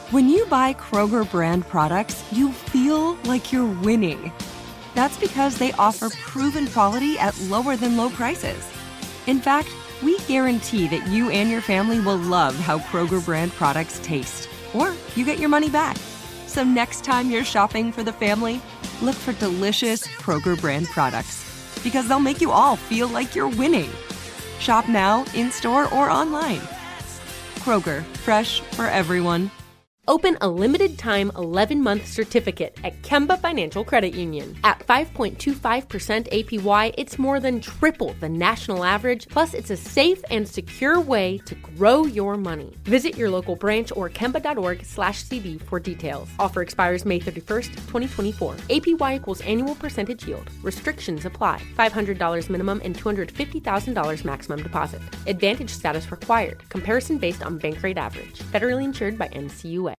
When you buy Kroger brand products, you feel like you're winning. That's because they offer proven quality at lower than low prices. In fact, we guarantee that you and your family will love how Kroger brand products taste, or you get your money back. So next time you're shopping for the family, look for delicious Kroger brand products, because they'll make you all feel like you're winning. Shop now, in-store, or online. Kroger, fresh for everyone. Open a limited-time 11-month certificate at Kemba Financial Credit Union. At 5.25% APY, it's more than triple the national average, plus it's a safe and secure way to grow your money. Visit your local branch or kemba.org/CD for details. Offer expires May 31st, 2024. APY equals annual percentage yield. Restrictions apply. $500 minimum and $250,000 maximum deposit. Advantage status required. Comparison based on bank rate average. Federally insured by NCUA.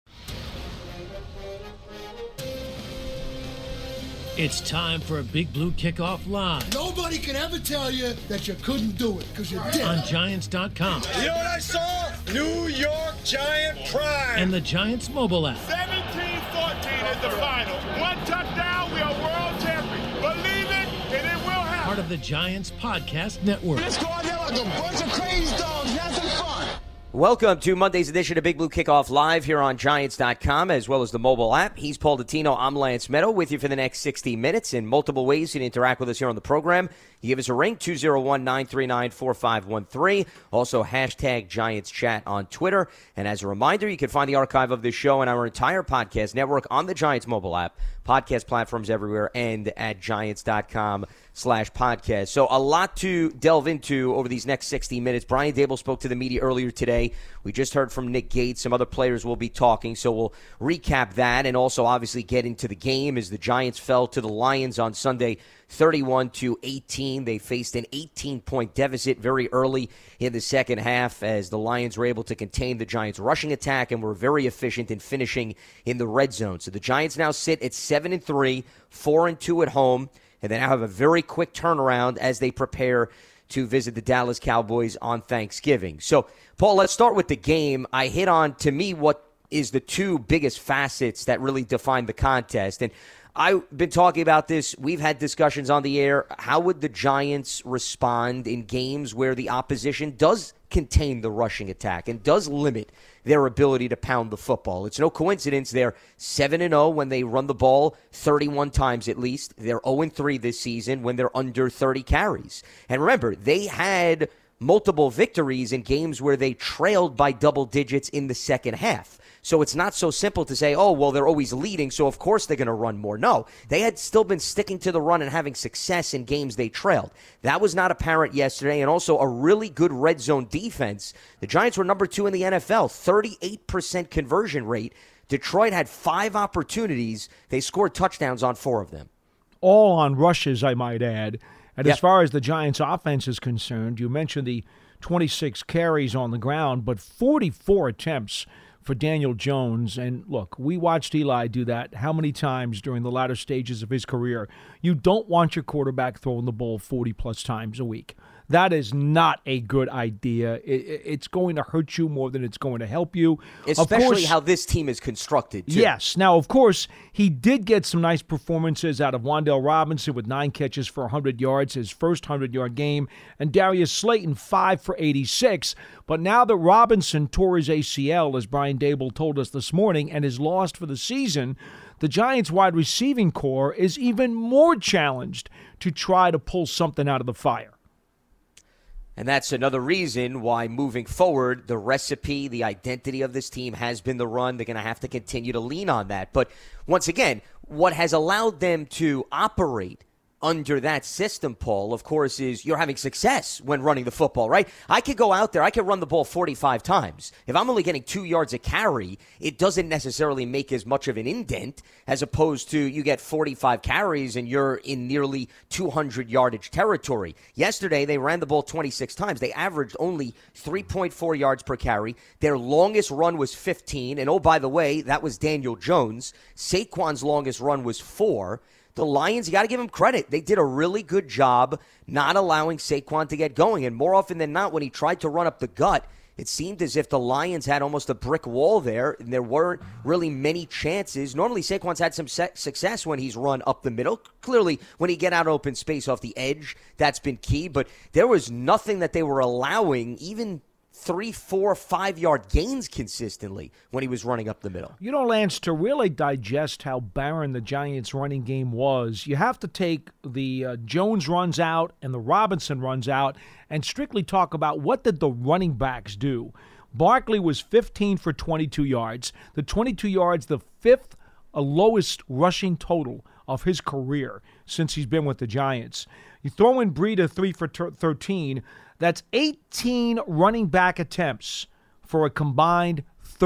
It's time for a Big Blue Kickoff Live. Nobody can ever tell you that you couldn't do it, because you did. On Giants.com. You know what I saw? New York Giant pride. And the Giants mobile app. 17-14 is the final. One touchdown, we are world champions. Believe it, and it will happen. Part of the Giants Podcast Network. Let's go out there like a bunch of crazy dogs. Have some fun. Welcome to Monday's edition of Big Blue Kickoff Live here on Giants.com, as well as the mobile app. He's Paul Dottino. I'm Lance Meadow with you for the next 60 minutes. In multiple ways you can interact with us here on the program. You give us a ring, 201-939-4513. Also, hashtag Giants Chat on Twitter. And as a reminder, you can find the archive of this show and our entire podcast network on the Giants mobile app, podcast platforms everywhere, and at Giants.com/podcast. So a lot to delve into over these next 60 minutes. Brian Daboll spoke to the media earlier today. We just heard from Nick Gates. Some other players will be talking, so we'll recap that and also obviously get into the game as the Giants fell to the Lions on Sunday 31-18. They faced an 18-point deficit very early in the second half as the Lions were able to contain the Giants' rushing attack and were very efficient in finishing in the red zone. So the Giants now sit at 7-3, 4-2 at home, and they now have a very quick turnaround as they prepare to visit the Dallas Cowboys on Thanksgiving. So, Paul, let's start with the game. I hit on, to me, what is the two biggest facets that really define the contest. And I've been talking about this. We've had discussions on the air. How would the Giants respond in games where the opposition does contain the rushing attack and does limit their ability to pound the football? It's no coincidence they're 7-0 when they run the ball 31 times at least. They're 0-3 this season when they're under 30 carries. And remember, they had multiple victories in games where they trailed by double digits in the second half. So it's not so simple to say, oh, well, they're always leading, so of course they're going to run more. No, they had still been sticking to the run and having success in games they trailed. That was not apparent yesterday, and also a really good red zone defense. The Giants were number 2 in the NFL, 38% conversion rate. Detroit had 5 opportunities. They scored touchdowns on 4 of them. All on rushes, I might add. And as far as the Giants' offense is concerned, you mentioned the 26 carries on the ground, but 44 attempts for Daniel Jones. And look, we watched Eli do that how many times during the latter stages of his career. You don't want your quarterback throwing the ball 40-plus times a week. That is not a good idea. It's going to hurt you more than it's going to help you. Especially how this team is constructed, too. Yes. Now, of course, he did get some nice performances out of Wan'Dale Robinson with 9 catches for 100 yards, his first 100-yard game, and Darius Slayton 5 for 86. But now that Robinson tore his ACL, as Brian Daboll told us this morning, and is lost for the season, the Giants' wide receiving core is even more challenged to try to pull something out of the fire. And that's another reason why moving forward, the recipe, the identity of this team has been the run. They're going to have to continue to lean on that. But once again, what has allowed them to operate under that system, Paul, of course, is you're having success when running the football, right? I could go out there, I could run the ball 45 times. If I'm only getting 2 yards a carry, it doesn't necessarily make as much of an indent as opposed to you get 45 carries and you're in nearly 200 yardage territory. Yesterday, they ran the ball 26 times. They averaged only 3.4 yards per carry. Their longest run was 15. And oh, by the way, that was Daniel Jones. Saquon's longest run was 4. The Lions, you got to give them credit. They did a really good job not allowing Saquon to get going. And more often than not, when he tried to run up the gut, it seemed as if the Lions had almost a brick wall there, and there weren't really many chances. Normally, Saquon's had some success when he's run up the middle. Clearly, when he get out open space off the edge, that's been key. But there was nothing that they were allowing, even 3, 4, 5-yard gains consistently when he was running up the middle. You know, Lance, to really digest how barren the Giants' running game was, you have to take the Jones runs out and the Robinson runs out and strictly talk about what did the running backs do. Barkley was 15 for 22 yards. The 22 yards, the fifth lowest rushing total of his career since he's been with the Giants. You throw in Breida 3 for 13. That's 18 running back attempts for a combined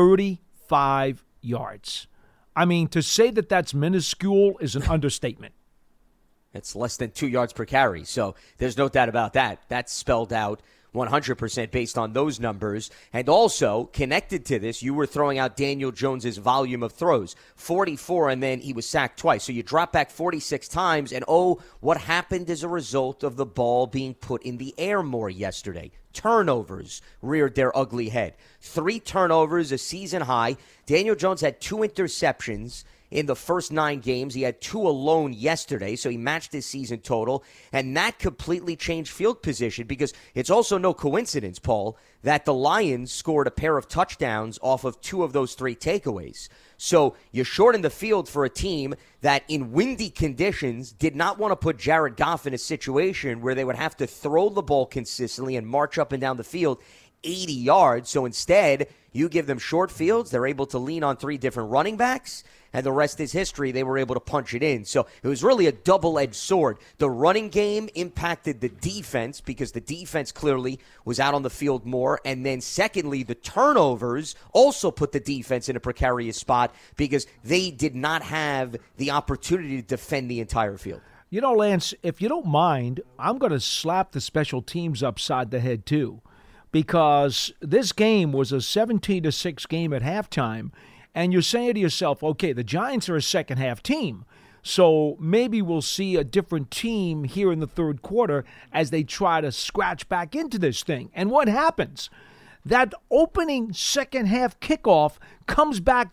35 yards. I mean, to say that that's minuscule is an understatement. It's less than 2 yards per carry, so there's no doubt about that. That's spelled out 100% based on those numbers. And also, connected to this, you were throwing out Daniel Jones's volume of throws, 44, and then he was sacked twice. So you drop back 46 times, and what happened as a result of the ball being put in the air more yesterday? Turnovers reared their ugly head. 3 turnovers, a season high. Daniel Jones had 2 interceptions in the first 9 games. He had 2 alone yesterday, so he matched his season total, and that completely changed field position because it's also no coincidence, Paul, that the Lions scored a pair of touchdowns off of 2 of those 3 takeaways. So you shorten the field for a team that in windy conditions did not want to put Jared Goff in a situation where they would have to throw the ball consistently and march up and down the field 80 yards. So instead, you give them short fields. They're able to lean on 3 different running backs, and the rest is history. They were able to punch it in. So it was really a double-edged sword. The running game impacted the defense because the defense clearly was out on the field more. And then secondly, the turnovers also put the defense in a precarious spot because they did not have the opportunity to defend the entire field. You know, Lance, if you don't mind, I'm going to slap the special teams upside the head too, because this game was a 17-6 game at halftime. And you're saying to yourself, okay, the Giants are a second-half team, so maybe we'll see a different team here in the third quarter as they try to scratch back into this thing. And what happens? That opening second-half kickoff comes back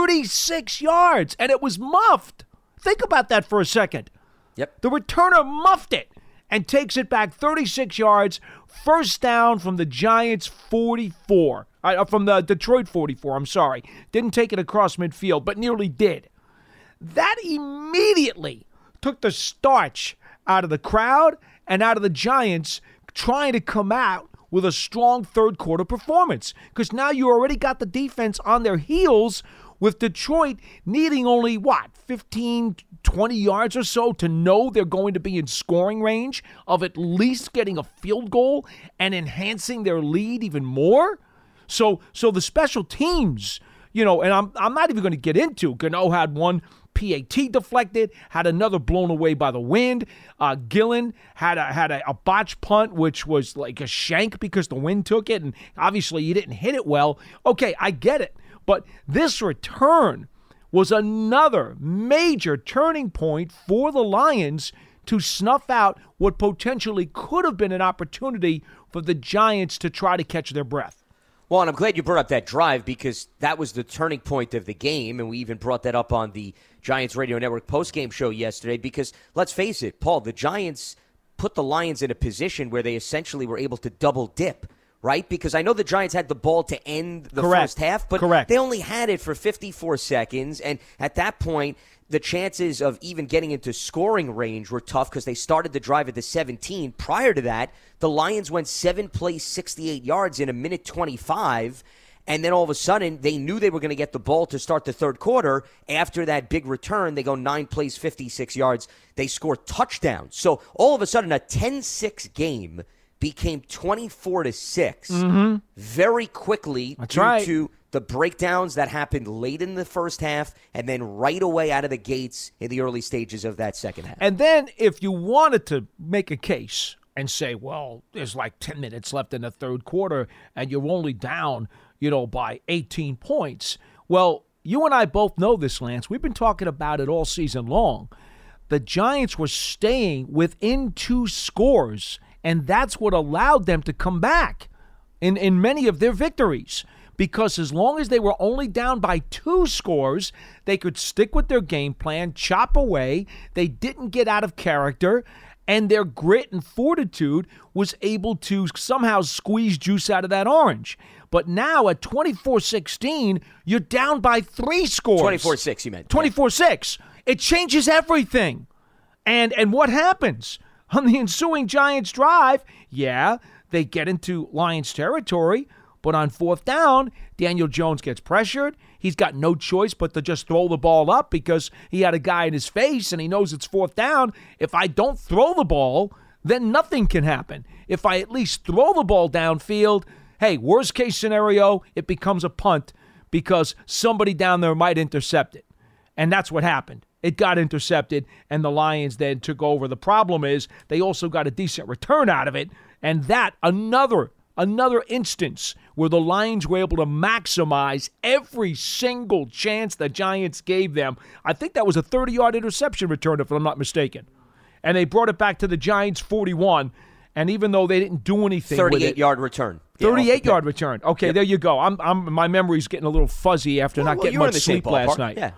36 yards, and it was muffed. Think about that for a second. Yep. The returner muffed it and takes it back 36 yards, first down from the Giants' 44. From the Detroit 44, I'm sorry. Didn't take it across midfield, but nearly did. That immediately took the starch out of the crowd and out of the Giants trying to come out with a strong third quarter performance. Because now you already got the defense on their heels with Detroit needing only, 15, 20 yards or so to know they're going to be in scoring range of at least getting a field goal and enhancing their lead even more? So the special teams, and I'm not even going to get into. Gano had one PAT deflected, had another blown away by the wind. Gillen had a botched punt, which was like a shank because the wind took it, and obviously he didn't hit it well. Okay, I get it. But this return was another major turning point for the Lions to snuff out what potentially could have been an opportunity for the Giants to try to catch their breath. Well, and I'm glad you brought up that drive because that was the turning point of the game, and we even brought that up on the Giants Radio Network postgame show yesterday because, let's face it, Paul, the Giants put the Lions in a position where they essentially were able to double dip, right? Because I know the Giants had the ball to end the first half, but they only had it for 54 seconds, and at that point, the chances of even getting into scoring range were tough because they started the drive at the 17. Prior to that, the Lions went 7 plays, 68 yards in a minute 25, and then all of a sudden, they knew they were going to get the ball to start the third quarter. After that big return, they go 9 plays, 56 yards. They score touchdowns. So all of a sudden, a 10-6 game became 24-6 very quickly due to the breakdowns that happened late in the first half and then right away out of the gates in the early stages of that second half. And then if you wanted to make a case and say, well, there's like 10 minutes left in the third quarter and you're only down, by 18 points. Well, you and I both know this, Lance. We've been talking about it all season long. The Giants were staying within 2 scores, and that's what allowed them to come back. in many of their victories, because as long as they were only down by 2 scores, they could stick with their game plan, chop away. They didn't get out of character, and their grit and fortitude was able to somehow squeeze juice out of that orange. But now at 24-16, you're down by 3 scores. 24-6, you meant. 24-6. It changes everything. And what happens? On the ensuing Giants drive, they get into Lions territory, but on 4th down, Daniel Jones gets pressured. He's got no choice but to just throw the ball up because he had a guy in his face and he knows it's 4th down. If I don't throw the ball, then nothing can happen. If I at least throw the ball downfield, hey, worst case scenario, it becomes a punt because somebody down there might intercept it. And that's what happened. It got intercepted, and the Lions then took over. The problem is they also got a decent return out of it, and that another instance where the Lions were able to maximize every single chance the Giants gave them. I think that was a 30-yard interception return, if I'm not mistaken. And they brought it back to the Giants 41, and even though they didn't do anything with it. 38-yard return. 38-yard return. Okay, yep. There you go. My memory's getting a little fuzzy after not getting much sleep last night. Yeah.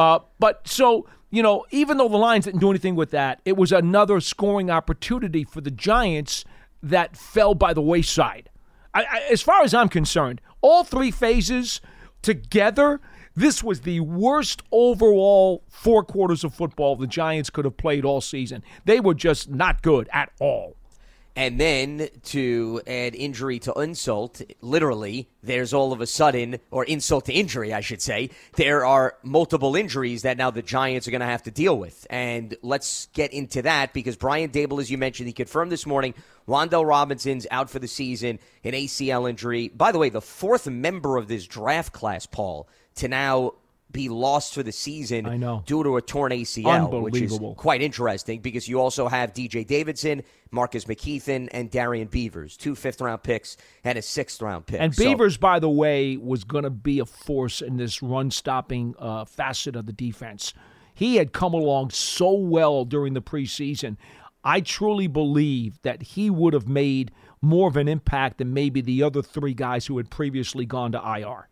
But so, even though the Lions didn't do anything with that, it was another scoring opportunity for the Giants that fell by the wayside. As far as I'm concerned, all 3 phases together, this was the worst overall 4 quarters of football the Giants could have played all season. They were just not good at all. And then to add injury to insult, literally, there's all of a sudden, or insult to injury, I should say, there are multiple injuries that now the Giants are going to have to deal with. And let's get into that because Brian Daboll, as you mentioned, he confirmed this morning, Wan'Dale Robinson's out for the season, an ACL injury. By the way, the 4th member of this draft class, Paul, to now be lost for the season due to a torn ACL, which is quite interesting because you also have DJ Davidson, Marcus McKeithen, and Darian Beavers, 2 5th-round picks and a 6th-round pick. And Beavers, by the way, was going to be a force in this run-stopping facet of the defense. He had come along so well during the preseason. I truly believe that he would have made more of an impact than maybe the other 3 guys who had previously gone to IR.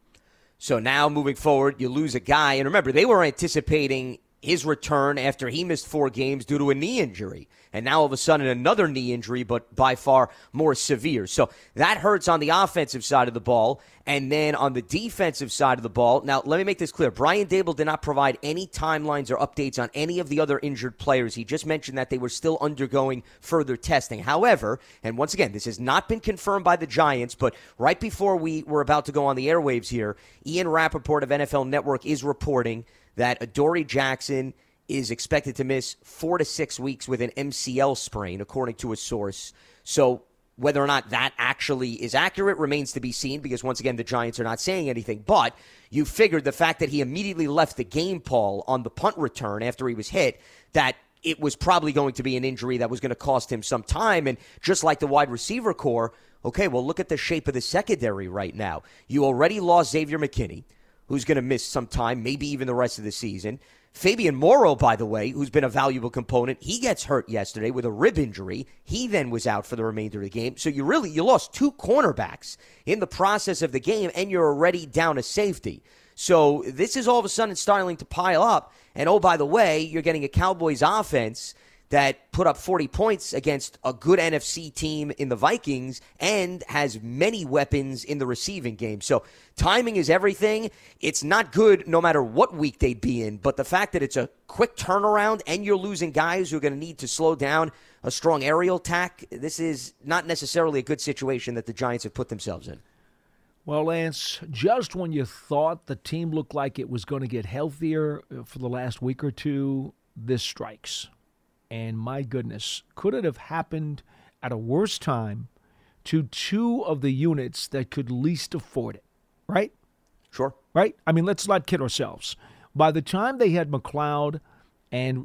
So now moving forward, you lose a guy. And remember, they were anticipating his return after he missed 4 games due to a knee injury. And now all of a sudden another knee injury, but by far more severe. So that hurts on the offensive side of the ball. And then on the defensive side of the ball, now let me make this clear. Brian Daboll did not provide any timelines or updates on any of the other injured players. He just mentioned that they were still undergoing further testing. However, and once again, this has not been confirmed by the Giants, but right before we were about to go on the airwaves here, Ian Rappaport of NFL Network is reporting that Adoree Jackson is expected to miss 4 to 6 weeks with an MCL sprain, according to a source. So whether or not that actually is accurate remains to be seen because, once again, the Giants are not saying anything. But you figured the fact that he immediately left the game, Paul, on the punt return after he was hit, that it was probably going to be an injury that was going to cost him some time. And just like the wide receiver core, okay, well, look at the shape of the secondary right now. You already lost Xavier McKinney, who's going to miss some time, maybe even the rest of the season. Fabian Morrow, by the way, who's been a valuable component, he gets hurt yesterday with a rib injury. He then was out for the remainder of the game. So you lost 2 cornerbacks in the process of the game, and you're already down a safety. So this is all of a sudden starting to pile up. And, oh, by the way, you're getting a Cowboys offense that put up 40 points against a good NFC team in the Vikings and has many weapons in the receiving game. So timing is everything. It's not good no matter what week they'd be in, but the fact that it's a quick turnaround and you're losing guys who are going to need to slow down a strong aerial attack, this is not necessarily a good situation that the Giants have put themselves in. Well, Lance, just when you thought the team looked like it was going to get healthier for the last week or two, this strikes. And my goodness, could it have happened at a worse time to 2 of the units that could least afford it, right? Sure. Right? I mean, let's not kid ourselves. By the time they had McLeod and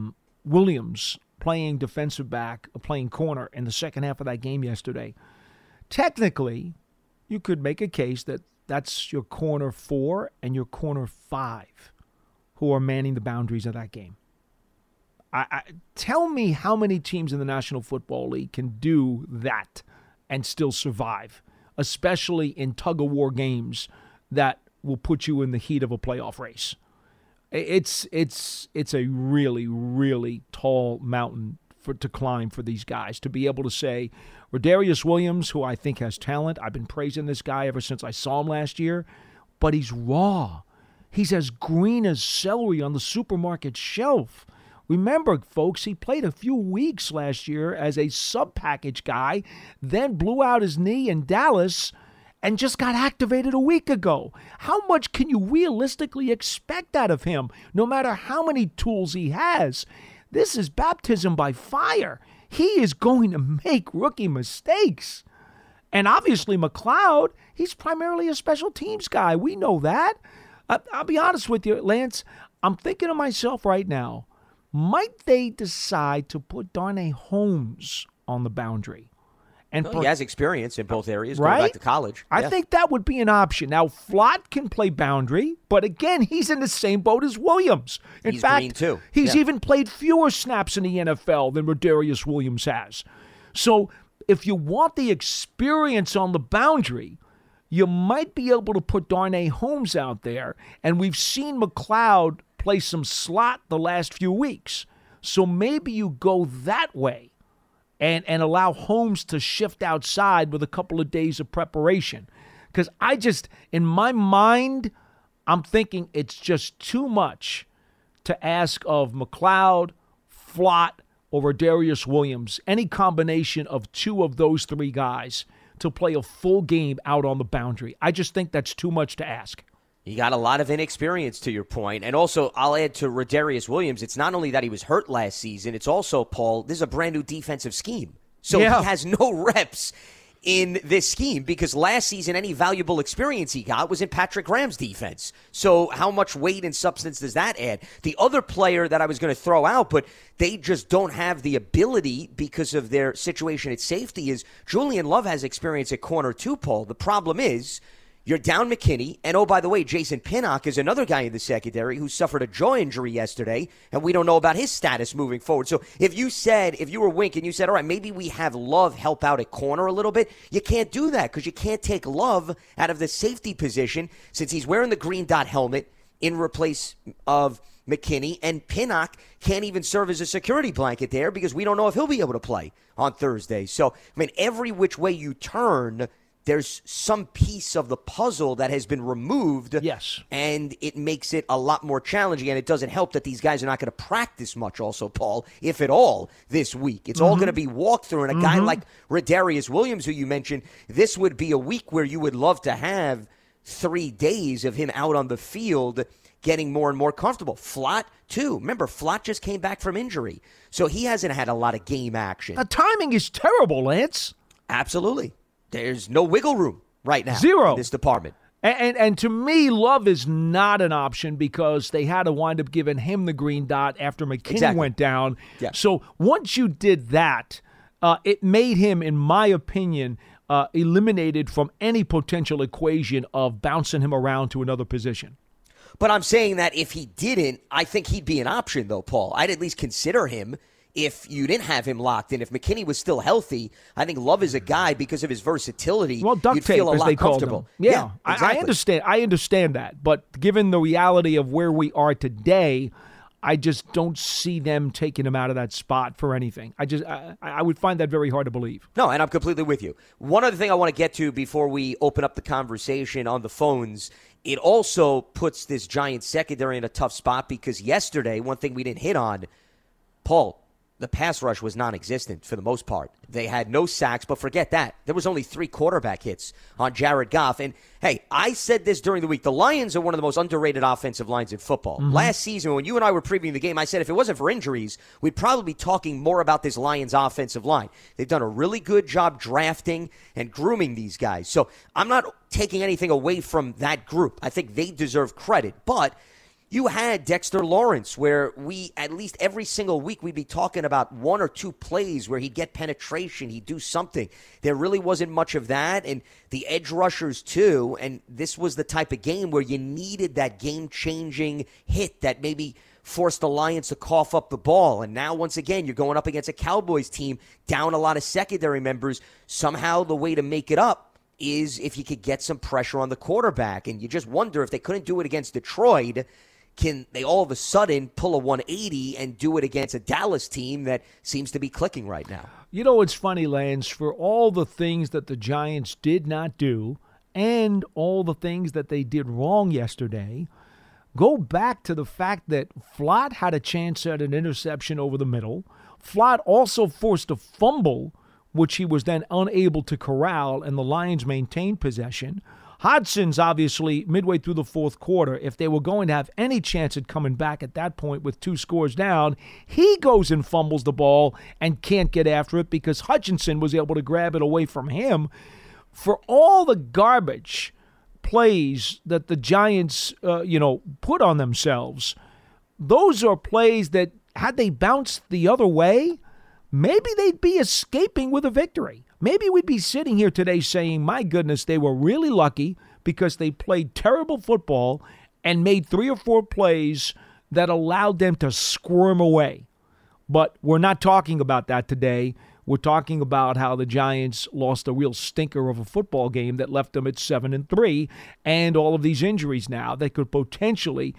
Williams playing defensive back, playing corner in the second half of that game yesterday, technically you could make a case that that's your corner 4 and your corner 5 who are manning the boundaries of that game. Tell me how many teams in the National Football League can do that and still survive, especially in tug-of-war games that will put you in the heat of a playoff race. It's a really, really tall mountain to climb for these guys, to be able to say, Rodarius Williams, who I think has talent, I've been praising this guy ever since I saw him last year, but he's raw. He's as green as celery on the supermarket shelf. Remember, folks, he played a few weeks last year as a sub-package guy, then blew out his knee in Dallas and just got activated a week ago. How much can you realistically expect out of him, no matter how many tools he has? This is baptism by fire. He is going to make rookie mistakes. And obviously McLeod, he's primarily a special teams guy. We know that. I'll be honest with you, Lance. I'm thinking to myself right now, might they decide to put Darnay Holmes on the boundary? And he has experience in both areas, right? Going back to college. I think that would be an option. Now, Flott can play boundary, but again, he's in the same boat as Williams. In fact, green too. He's even played fewer snaps in the NFL than Rodarius Williams has. So if you want the experience on the boundary, you might be able to put Darnay Holmes out there. And we've seen McLeod play some slot the last few weeks. So maybe you go that way and allow Holmes to shift outside with a couple of days of preparation. Because in my mind, I'm thinking it's just too much to ask of McLeod, Flott, or Rodarius Williams, any combination of two of those three guys to play a full game out on the boundary. I just think that's too much to ask. You got a lot of inexperience, to your point. And also, I'll add to Rodarius Williams, it's not only that he was hurt last season, it's also, Paul, this is a brand new defensive scheme. So he has no reps in this scheme because last season any valuable experience he got was in Patrick Graham's defense. So how much weight and substance does that add? The other player that I was going to throw out, but they just don't have the ability because of their situation at safety, is Julian Love has experience at corner too, Paul. The problem is you're down McKinney, and oh, by the way, Jason Pinnock is another guy in the secondary who suffered a jaw injury yesterday, and we don't know about his status moving forward. So if you were Wink and you said, all right, maybe we have Love help out at corner a little bit, you can't do that because you can't take Love out of the safety position since he's wearing the green dot helmet in replace of McKinney, and Pinnock can't even serve as a security blanket there because we don't know if he'll be able to play on Thursday. So, I mean, every which way you turn, there's some piece of the puzzle that has been removed. Yes. And it makes it a lot more challenging. And it doesn't help that these guys are not going to practice much also, Paul, if at all, this week. It's all going to be walkthrough. And a guy like Rodarius Williams, who you mentioned, this would be a week where you would love to have 3 days of him out on the field getting more and more comfortable. Flott, too. Remember, Flott just came back from injury. So he hasn't had a lot of game action. The timing is terrible, Lance. Absolutely. There's no wiggle room right now. Zero. In this department. And to me, Love is not an option because they had to wind up giving him the green dot after McKinney went down. Yeah. So once you did that, it made him, in my opinion, eliminated from any potential equation of bouncing him around to another position. But I'm saying that if he didn't, I think he'd be an option, though, Paul. I'd at least consider him if you didn't have him locked in. If McKinney was still healthy, I think Love is a guy, because of his versatility, duct you'd tape, feel a as lot they called comfortable. him. Yeah, exactly. I understand that. But given the reality of where we are today, I just don't see them taking him out of that spot for anything. I would find that very hard to believe. No, and I'm completely with you. One other thing I want to get to before we open up the conversation on the phones, it also puts this Giants secondary in a tough spot because yesterday, one thing we didn't hit on, Paul, the pass rush was non-existent for the most part. They had no sacks, but forget that. There was only 3 quarterback hits on Jared Goff. And, hey, I said this during the week. The Lions are one of the most underrated offensive lines in football. Last season, when you and I were previewing the game, I said if it wasn't for injuries, we'd probably be talking more about this Lions offensive line. They've done a really good job drafting and grooming these guys. So I'm not taking anything away from that group. I think they deserve credit. But you had Dexter Lawrence, where we, at least every single week, we'd be talking about 1 or 2 plays where he'd get penetration, he'd do something. There really wasn't much of that, and the edge rushers too, and this was the type of game where you needed that game-changing hit that maybe forced the Lions to cough up the ball. And now, once again, you're going up against a Cowboys team down a lot of secondary members. Somehow the way to make it up is if you could get some pressure on the quarterback. And you just wonder if they couldn't do it against Detroit, can they all of a sudden pull a 180 and do it against a Dallas team that seems to be clicking right now? You know, it's funny, Lance, for all the things that the Giants did not do and all the things that they did wrong yesterday, go back to the fact that Flott had a chance at an interception over the middle. Flott also forced a fumble, which he was then unable to corral, and the Lions maintained possession. Hodgson's obviously midway through the fourth quarter, if they were going to have any chance at coming back at that point with 2 scores down, he goes and fumbles the ball and can't get after it because Hutchinson was able to grab it away from him. For all the garbage plays that the Giants, put on themselves, those are plays that, had they bounced the other way, maybe they'd be escaping with a victory. Maybe we'd be sitting here today saying, my goodness, they were really lucky because they played terrible football and made 3 or 4 plays that allowed them to squirm away. But we're not talking about that today. We're talking about how the Giants lost a real stinker of a football game that left them at 7-3, and all of these injuries now that could potentially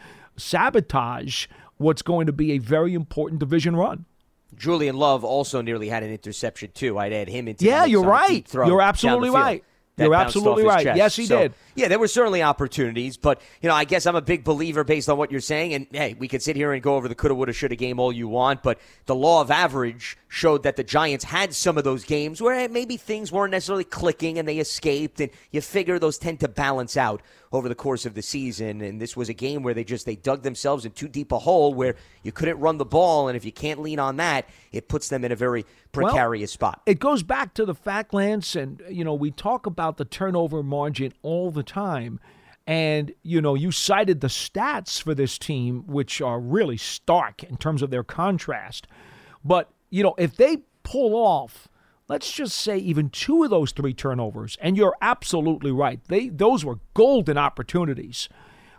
sabotage what's going to be a very important division run. Julian Love also nearly had an interception, too. I'd add him into the mix. You're right. You're absolutely right. You're absolutely right. Yes, he did. Yeah, there were certainly opportunities, but, I guess I'm a big believer based on what you're saying. And, hey, we could sit here and go over the coulda, woulda, shoulda game all you want, but the law of average showed that the Giants had some of those games where maybe things weren't necessarily clicking and they escaped, and you figure those tend to balance out over the course of the season. And this was a game where they dug themselves in too deep a hole where you couldn't run the ball, and if you can't lean on that, it puts them in a very precarious spot. It goes back to the fact, Lance, and, we talk about the turnover margin all the time. And, you cited the stats for this team, which are really stark in terms of their contrast. But, if they pull off, let's just say even 2 of those 3 turnovers, and you're absolutely right, those were golden opportunities.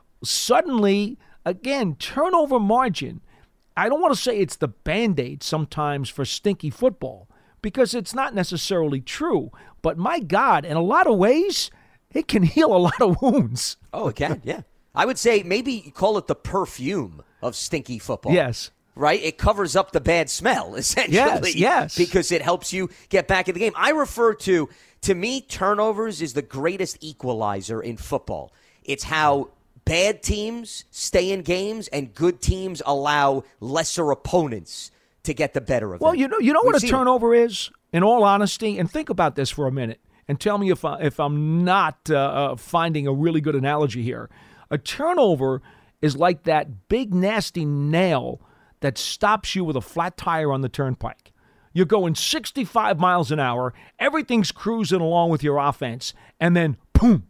Suddenly, again, turnover margin, I don't want to say it's the Band-Aid sometimes for stinky football, because it's not necessarily true. But my God, in a lot of ways, it can heal a lot of wounds. Oh, it can, yeah. I would say maybe call it the perfume of stinky football. Yes. Right? It covers up the bad smell, essentially. Yes. Because it helps you get back in the game. I refer to me, turnovers is the greatest equalizer in football. It's how bad teams stay in games and good teams allow lesser opponents to get the better of them. Well, you know what a turnover is, in all honesty? And think about this for a minute and tell me if I'm not finding a really good analogy here. A turnover is like that big, nasty nail that stops you with a flat tire on the turnpike. You're going 65 miles an hour, everything's cruising along with your offense, and then, boom,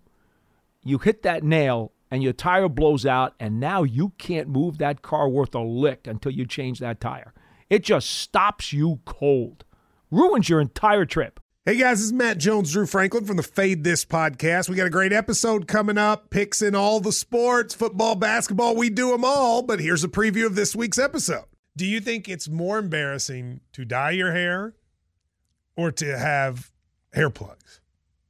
you hit that nail, and your tire blows out, and now you can't move that car worth a lick until you change that tire. It just stops you cold. Ruins your entire trip. Hey guys, this is Matt Jones, Drew Franklin from the Fade This podcast. We got a great episode coming up, picks in all the sports, football, basketball, we do them all, but here's a preview of this week's episode. Do you think it's more embarrassing to dye your hair or to have hair plugs?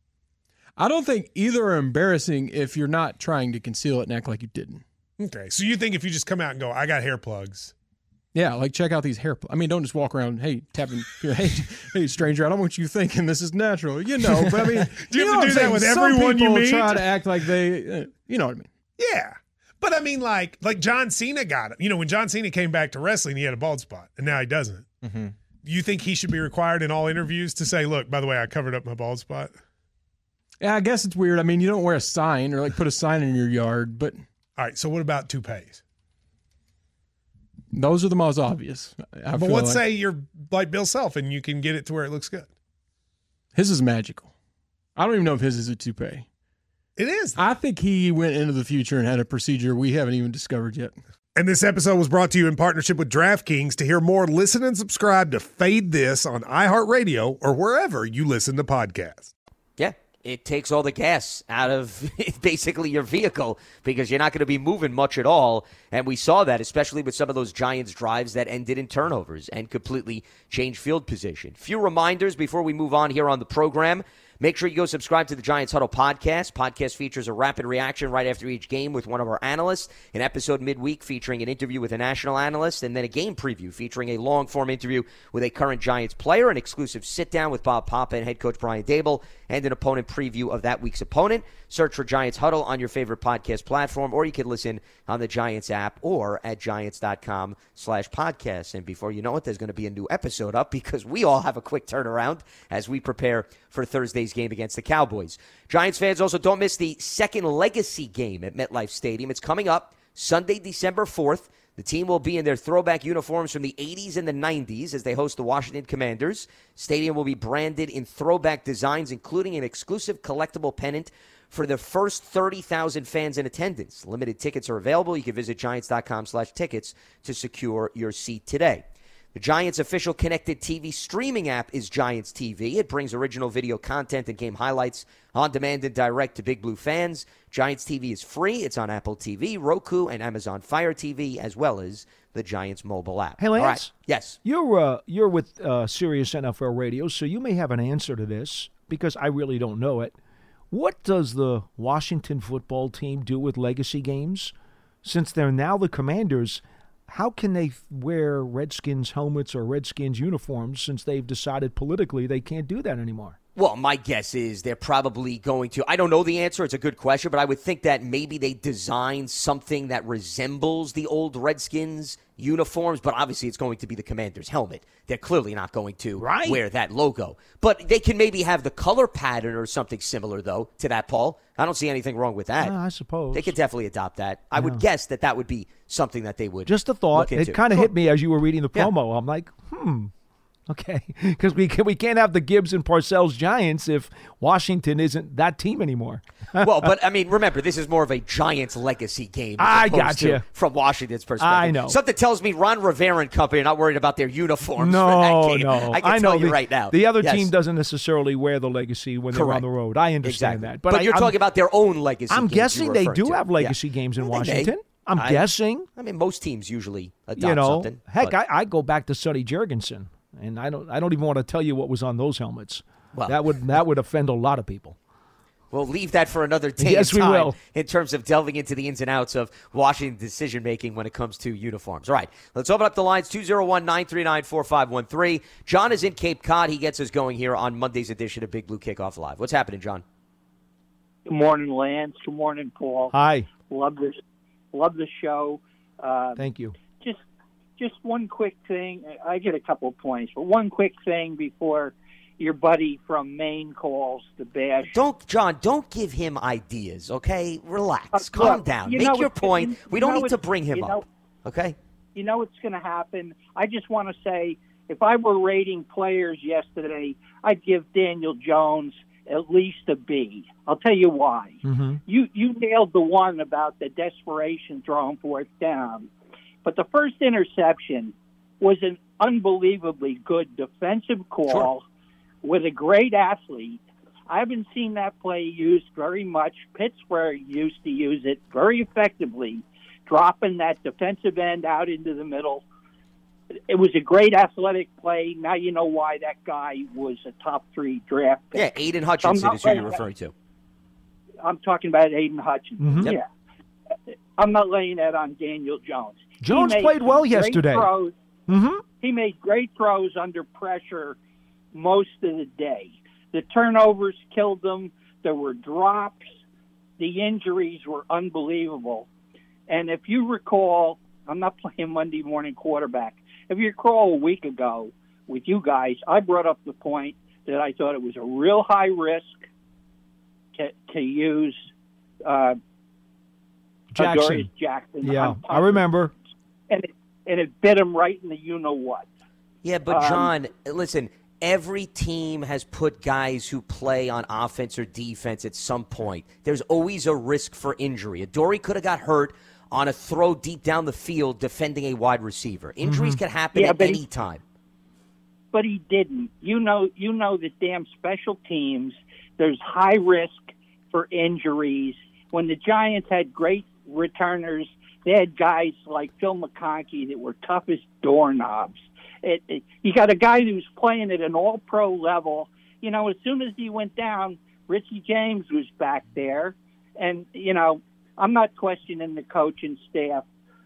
I don't think either are embarrassing if you're not trying to conceal it and act like you didn't. Okay, so you think if you just come out and go, I got hair plugs. Yeah, like check out these hair plugs. I mean, don't just walk around, hey, tapping, hey, stranger, I don't want you thinking this is natural. But I mean, do you have to do that with everyone you meet? Try to act like they, you know what I mean? Yeah. But I mean, like John Cena got it. When John Cena came back to wrestling, he had a bald spot, and now he doesn't. Mm-hmm. Do you think he should be required in all interviews to say, look, by the way, I covered up my bald spot? Yeah, I guess it's weird. I mean, you don't wear a sign or put a sign in your yard, but. All right, so what about toupees? Those are the most obvious. But let's say you're like Bill Self and you can get it to where it looks good. His is magical. I don't even know if his is a toupee. It is. I think he went into the future and had a procedure we haven't even discovered yet. And this episode was brought to you in partnership with DraftKings. To hear more, listen and subscribe to Fade This on iHeartRadio or wherever you listen to podcasts. Yeah. it takes all the gas out of basically your vehicle because you're not going to be moving much at all. And we saw that, especially with some of those Giants drives that ended in turnovers and completely changed field position. Few reminders before we move on here on the program. Make sure you go subscribe to the Giants Huddle podcast. Podcast features a rapid reaction right after each game with one of our analysts, an episode midweek featuring an interview with a national analyst, and then a game preview featuring a long-form interview with a current Giants player, an exclusive sit-down with Bob Papa and head coach Brian Daboll, and an opponent preview of that week's opponent. Search for Giants Huddle on your favorite podcast platform, or you can listen on the Giants app or at giants.com/podcast. And before you know it, there's going to be a new episode up because we all have a quick turnaround as we prepare for Thursday's game against the Cowboys. Giants fans also don't miss the second legacy game at MetLife Stadium. It's coming up Sunday, December 4th. The team will be in their throwback uniforms from the 80s and the 90s as they host the Washington Commanders. Stadium will be branded in throwback designs, including an exclusive collectible pennant for the first 30,000 fans in attendance. Limited tickets are available. You can visit giants.com/tickets to secure your seat today. The Giants' official connected TV streaming app is Giants TV. It brings original video content and game highlights on demand and direct to Big Blue fans. Giants TV is free. It's on Apple TV, Roku, and Amazon Fire TV, as well as the Giants mobile app. Hey, Lance. All right. Yes. You're with Sirius NFL Radio, so you may have an answer to this because I really don't know it. What does the Washington football team do with legacy games? Since they're now the Commanders, how can they wear Redskins helmets or Redskins uniforms since they've decided politically they can't do that anymore? Well, my guess is they're probably going to – I don't know the answer. It's a good question, but I would think that maybe they designed something that resembles the old Redskins uniforms, but obviously it's going to be the Commander's helmet. They're clearly not going to wear that logo. But they can maybe have the color pattern or something similar, though, to that, Paul. I don't see anything wrong with that. I suppose. They could definitely adopt that. I would guess that would be something that they would Just a thought. look into. It kind of hit me as you were reading the promo. I'm like, okay, because we can't have the Gibbs and Parcells Giants if Washington isn't that team anymore. Well, but, I mean, remember, this is more of a Giants legacy game. I got you. From Washington's perspective. I know. Something tells me Ron Rivera and company are not worried about their uniforms for that game. No, I can tell you right now. The other team doesn't necessarily wear the legacy when they're on the road. I understand that. But you're talking about their own legacy I'm games guessing they do have legacy games in Washington. I'm guessing. I mean, most teams usually adopt something. Heck, I go back to Sonny Jurgensen. And I don't even want to tell you what was on those helmets. Well, that would offend a lot of people. We'll leave that for another day. Yes, we will. In terms of delving into the ins and outs of Washington decision-making when it comes to uniforms. All right, let's open up the lines, 201-939-4513. John is in Cape Cod. He gets us going here on Monday's edition of Big Blue Kickoff Live. What's happening, John? Good morning, Lance. Good morning, Paul. Hi. Love the show. Thank you. Just one quick thing. I get a couple of points, but one quick thing before your buddy from Maine calls to bash. Don't give him ideas, okay? Relax. Calm down. Make your point. We don't need to bring him up, okay? You know what's going to happen? I just want to say, if I were rating players yesterday, I'd give Daniel Jones at least a B. I'll tell you why. Mm-hmm. You nailed the one about the desperation throwing fourth down. But the first interception was an unbelievably good defensive call with a great athlete. I haven't seen that play used very much. Pittsburgh used to use it very effectively, dropping that defensive end out into the middle. It was a great athletic play. Now you know why that guy was a top 3 draft pick. Yeah, Aiden Hutchinson is who you're referring to. I'm talking about Aiden Hutchinson. Mm-hmm. Yeah. I'm not laying that on Daniel Jones. Jones played well yesterday. Mm-hmm. He made great throws under pressure most of the day. The turnovers killed them. There were drops. The injuries were unbelievable. And if you recall, I'm not playing Monday morning quarterback. If you recall a week ago with you guys, I brought up the point that I thought it was a real high risk to use Jackson. Yeah, I remember. And it bit him right in the you-know-what. Yeah, but John, listen, every team has put guys who play on offense or defense at some point. There's always a risk for injury. Adoree could have got hurt on a throw deep down the field defending a wide receiver. Injuries can happen at any time. But he didn't. You know the damn special teams there's high risk for injuries. When the Giants had great returners, they had guys like Phil McConkey that were tough as doorknobs. You got a guy who's playing at an all-pro level. You know, as soon as he went down, Richie James was back there. And, you know, I'm not questioning the coaching staff.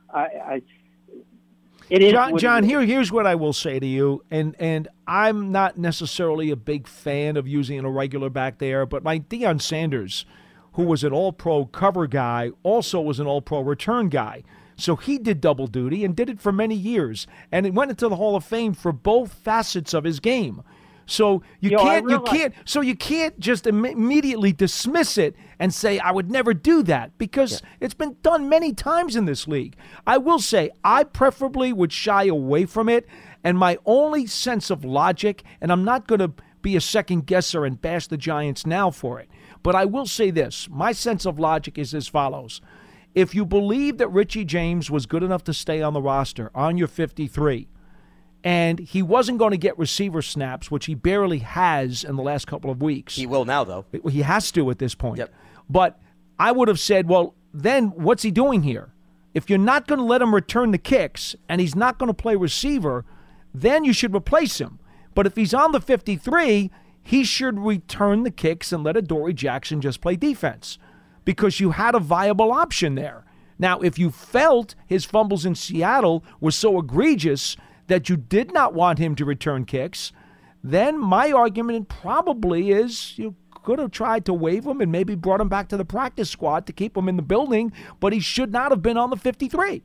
It is John, here's what I will say to you, and I'm not necessarily a big fan of using an irregular back there, but like Deion Sanders, who was an all-pro cover guy, also was an all-pro return guy. So he did double duty and did it for many years, and it went into the Hall of Fame for both facets of his game. So you can't just immediately dismiss it and say I would never do that, because it's been done many times in this league. I will say I preferably would shy away from it, and my only sense of logic, and I'm not going to be a second guesser and bash the Giants now for it, but I will say this: my sense of logic is as follows. If you believe that Richie James was good enough to stay on the roster on your 53, and he wasn't going to get receiver snaps, which he barely has in the last couple of weeks. He will now, though. He has to at this point. Yep. But I would have said, well, then what's he doing here? If you're not going to let him return the kicks and he's not going to play receiver, then you should replace him. But if he's on the 53, he should return the kicks and let Adoree Jackson just play defense, because you had a viable option there. Now, if you felt his fumbles in Seattle were so egregious that you did not want him to return kicks, then my argument probably is you could have tried to waive him and maybe brought him back to the practice squad to keep him in the building, but he should not have been on the 53.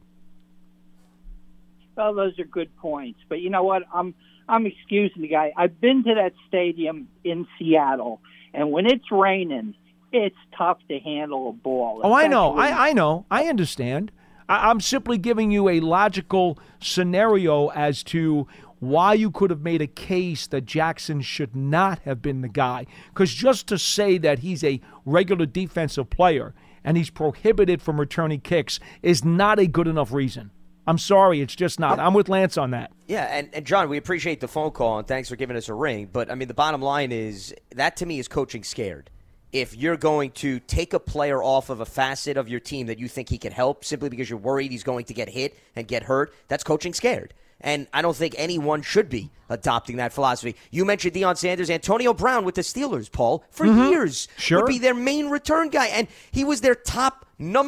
Well, those are good points. But you know what? I'm excusing the guy. I've been to that stadium in Seattle, and when it's raining, it's tough to handle a ball. Oh, I know. I know. I understand. I'm simply giving you a logical scenario as to why you could have made a case that Jackson should not have been the guy. Because just to say that he's a regular defensive player and he's prohibited from returning kicks is not a good enough reason. I'm sorry, it's just not. I'm with Lance on that. Yeah, and John, we appreciate the phone call, and thanks for giving us a ring. But, I mean, the bottom line is that, to me, is coaching scared. If you're going to take a player off of a facet of your team that you think he can help simply because you're worried he's going to get hit and get hurt, that's coaching scared. And I don't think anyone should be adopting that philosophy. You mentioned Deion Sanders. Antonio Brown with the Steelers, Paul, for years would be their main return guy. And he was their top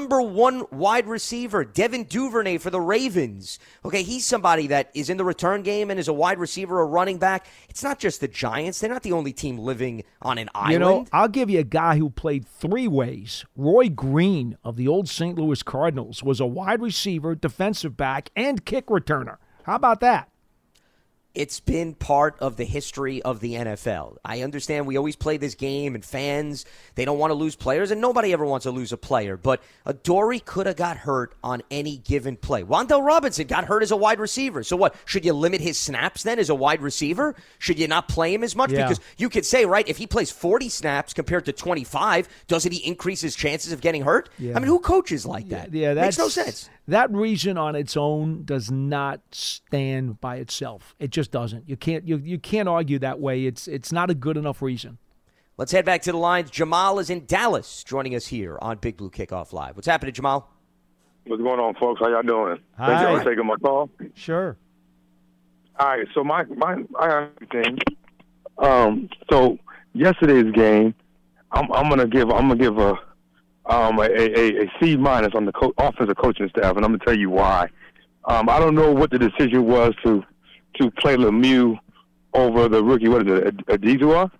#1 wide receiver. Devin Duvernay for the Ravens. Okay, he's somebody that is in the return game and is a wide receiver or running back. It's not just the Giants. They're not the only team living on an island. You know, I'll give you a guy who played three ways. Roy Green of the old St. Louis Cardinals was a wide receiver, defensive back, and kick returner. How about that? It's been part of the history of the NFL. I understand we always play this game, and fans, they don't want to lose players, and nobody ever wants to lose a player. But Adoree could have got hurt on any given play. Wan'Dale Robinson got hurt as a wide receiver. So what? Should you limit his snaps then as a wide receiver? Should you not play him as much? Yeah. Because you could say, right, if he plays 40 snaps compared to 25, doesn't he increase his chances of getting hurt? Yeah. I mean, who coaches like that? Yeah, makes no sense. That reason on its own does not stand by itself. It just doesn't. You can't argue that way. It's not a good enough reason. Let's head back to the lines. Jamal is in Dallas, joining us here on Big Blue Kickoff Live. What's happening, Jamal? What's going on, folks? How y'all doing? Hi. Thank y'all for taking my call. Sure. All right, so I have a thing. So yesterday's game, I'm gonna give a C- on the offensive coaching staff, and I'm gonna tell you why. I don't know what the decision was to play Lemieux over the rookie. What is it, Azuda?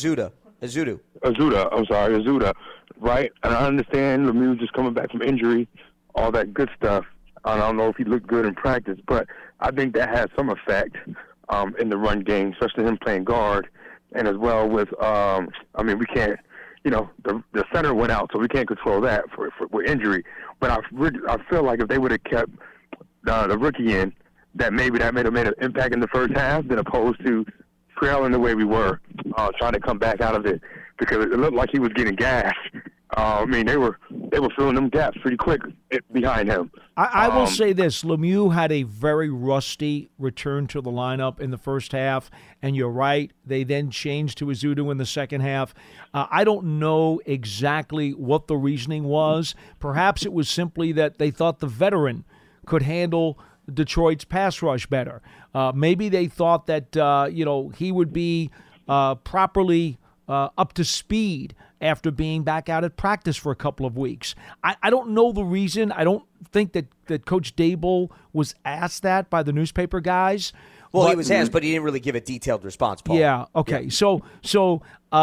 Azuda, right? And I understand Lemieux just coming back from injury, all that good stuff. I don't know if he looked good in practice, but I think that has some effect in the run game, especially him playing guard, and as well with we can't. You know, the center went out, so we can't control that for injury. But I feel like if they would have kept the rookie in, that may have made an impact in the first half, than opposed to trailing the way we were, trying to come back out of it, because it looked like he was getting gassed I mean, they were filling them gaps pretty quick behind him. I will say this. Lemieux had a very rusty return to the lineup in the first half, and you're right. They then changed to Ezeudu in the second half. I don't know exactly what the reasoning was. Perhaps it was simply that they thought the veteran could handle Detroit's pass rush better. Maybe they thought that he would be properly up to speed after being back out at practice for a couple of weeks. I don't know the reason. I don't think that Coach Dable was asked that by the newspaper guys. Well, he was asked, but he didn't really give a detailed response, Paul. Yeah, okay. Yeah. So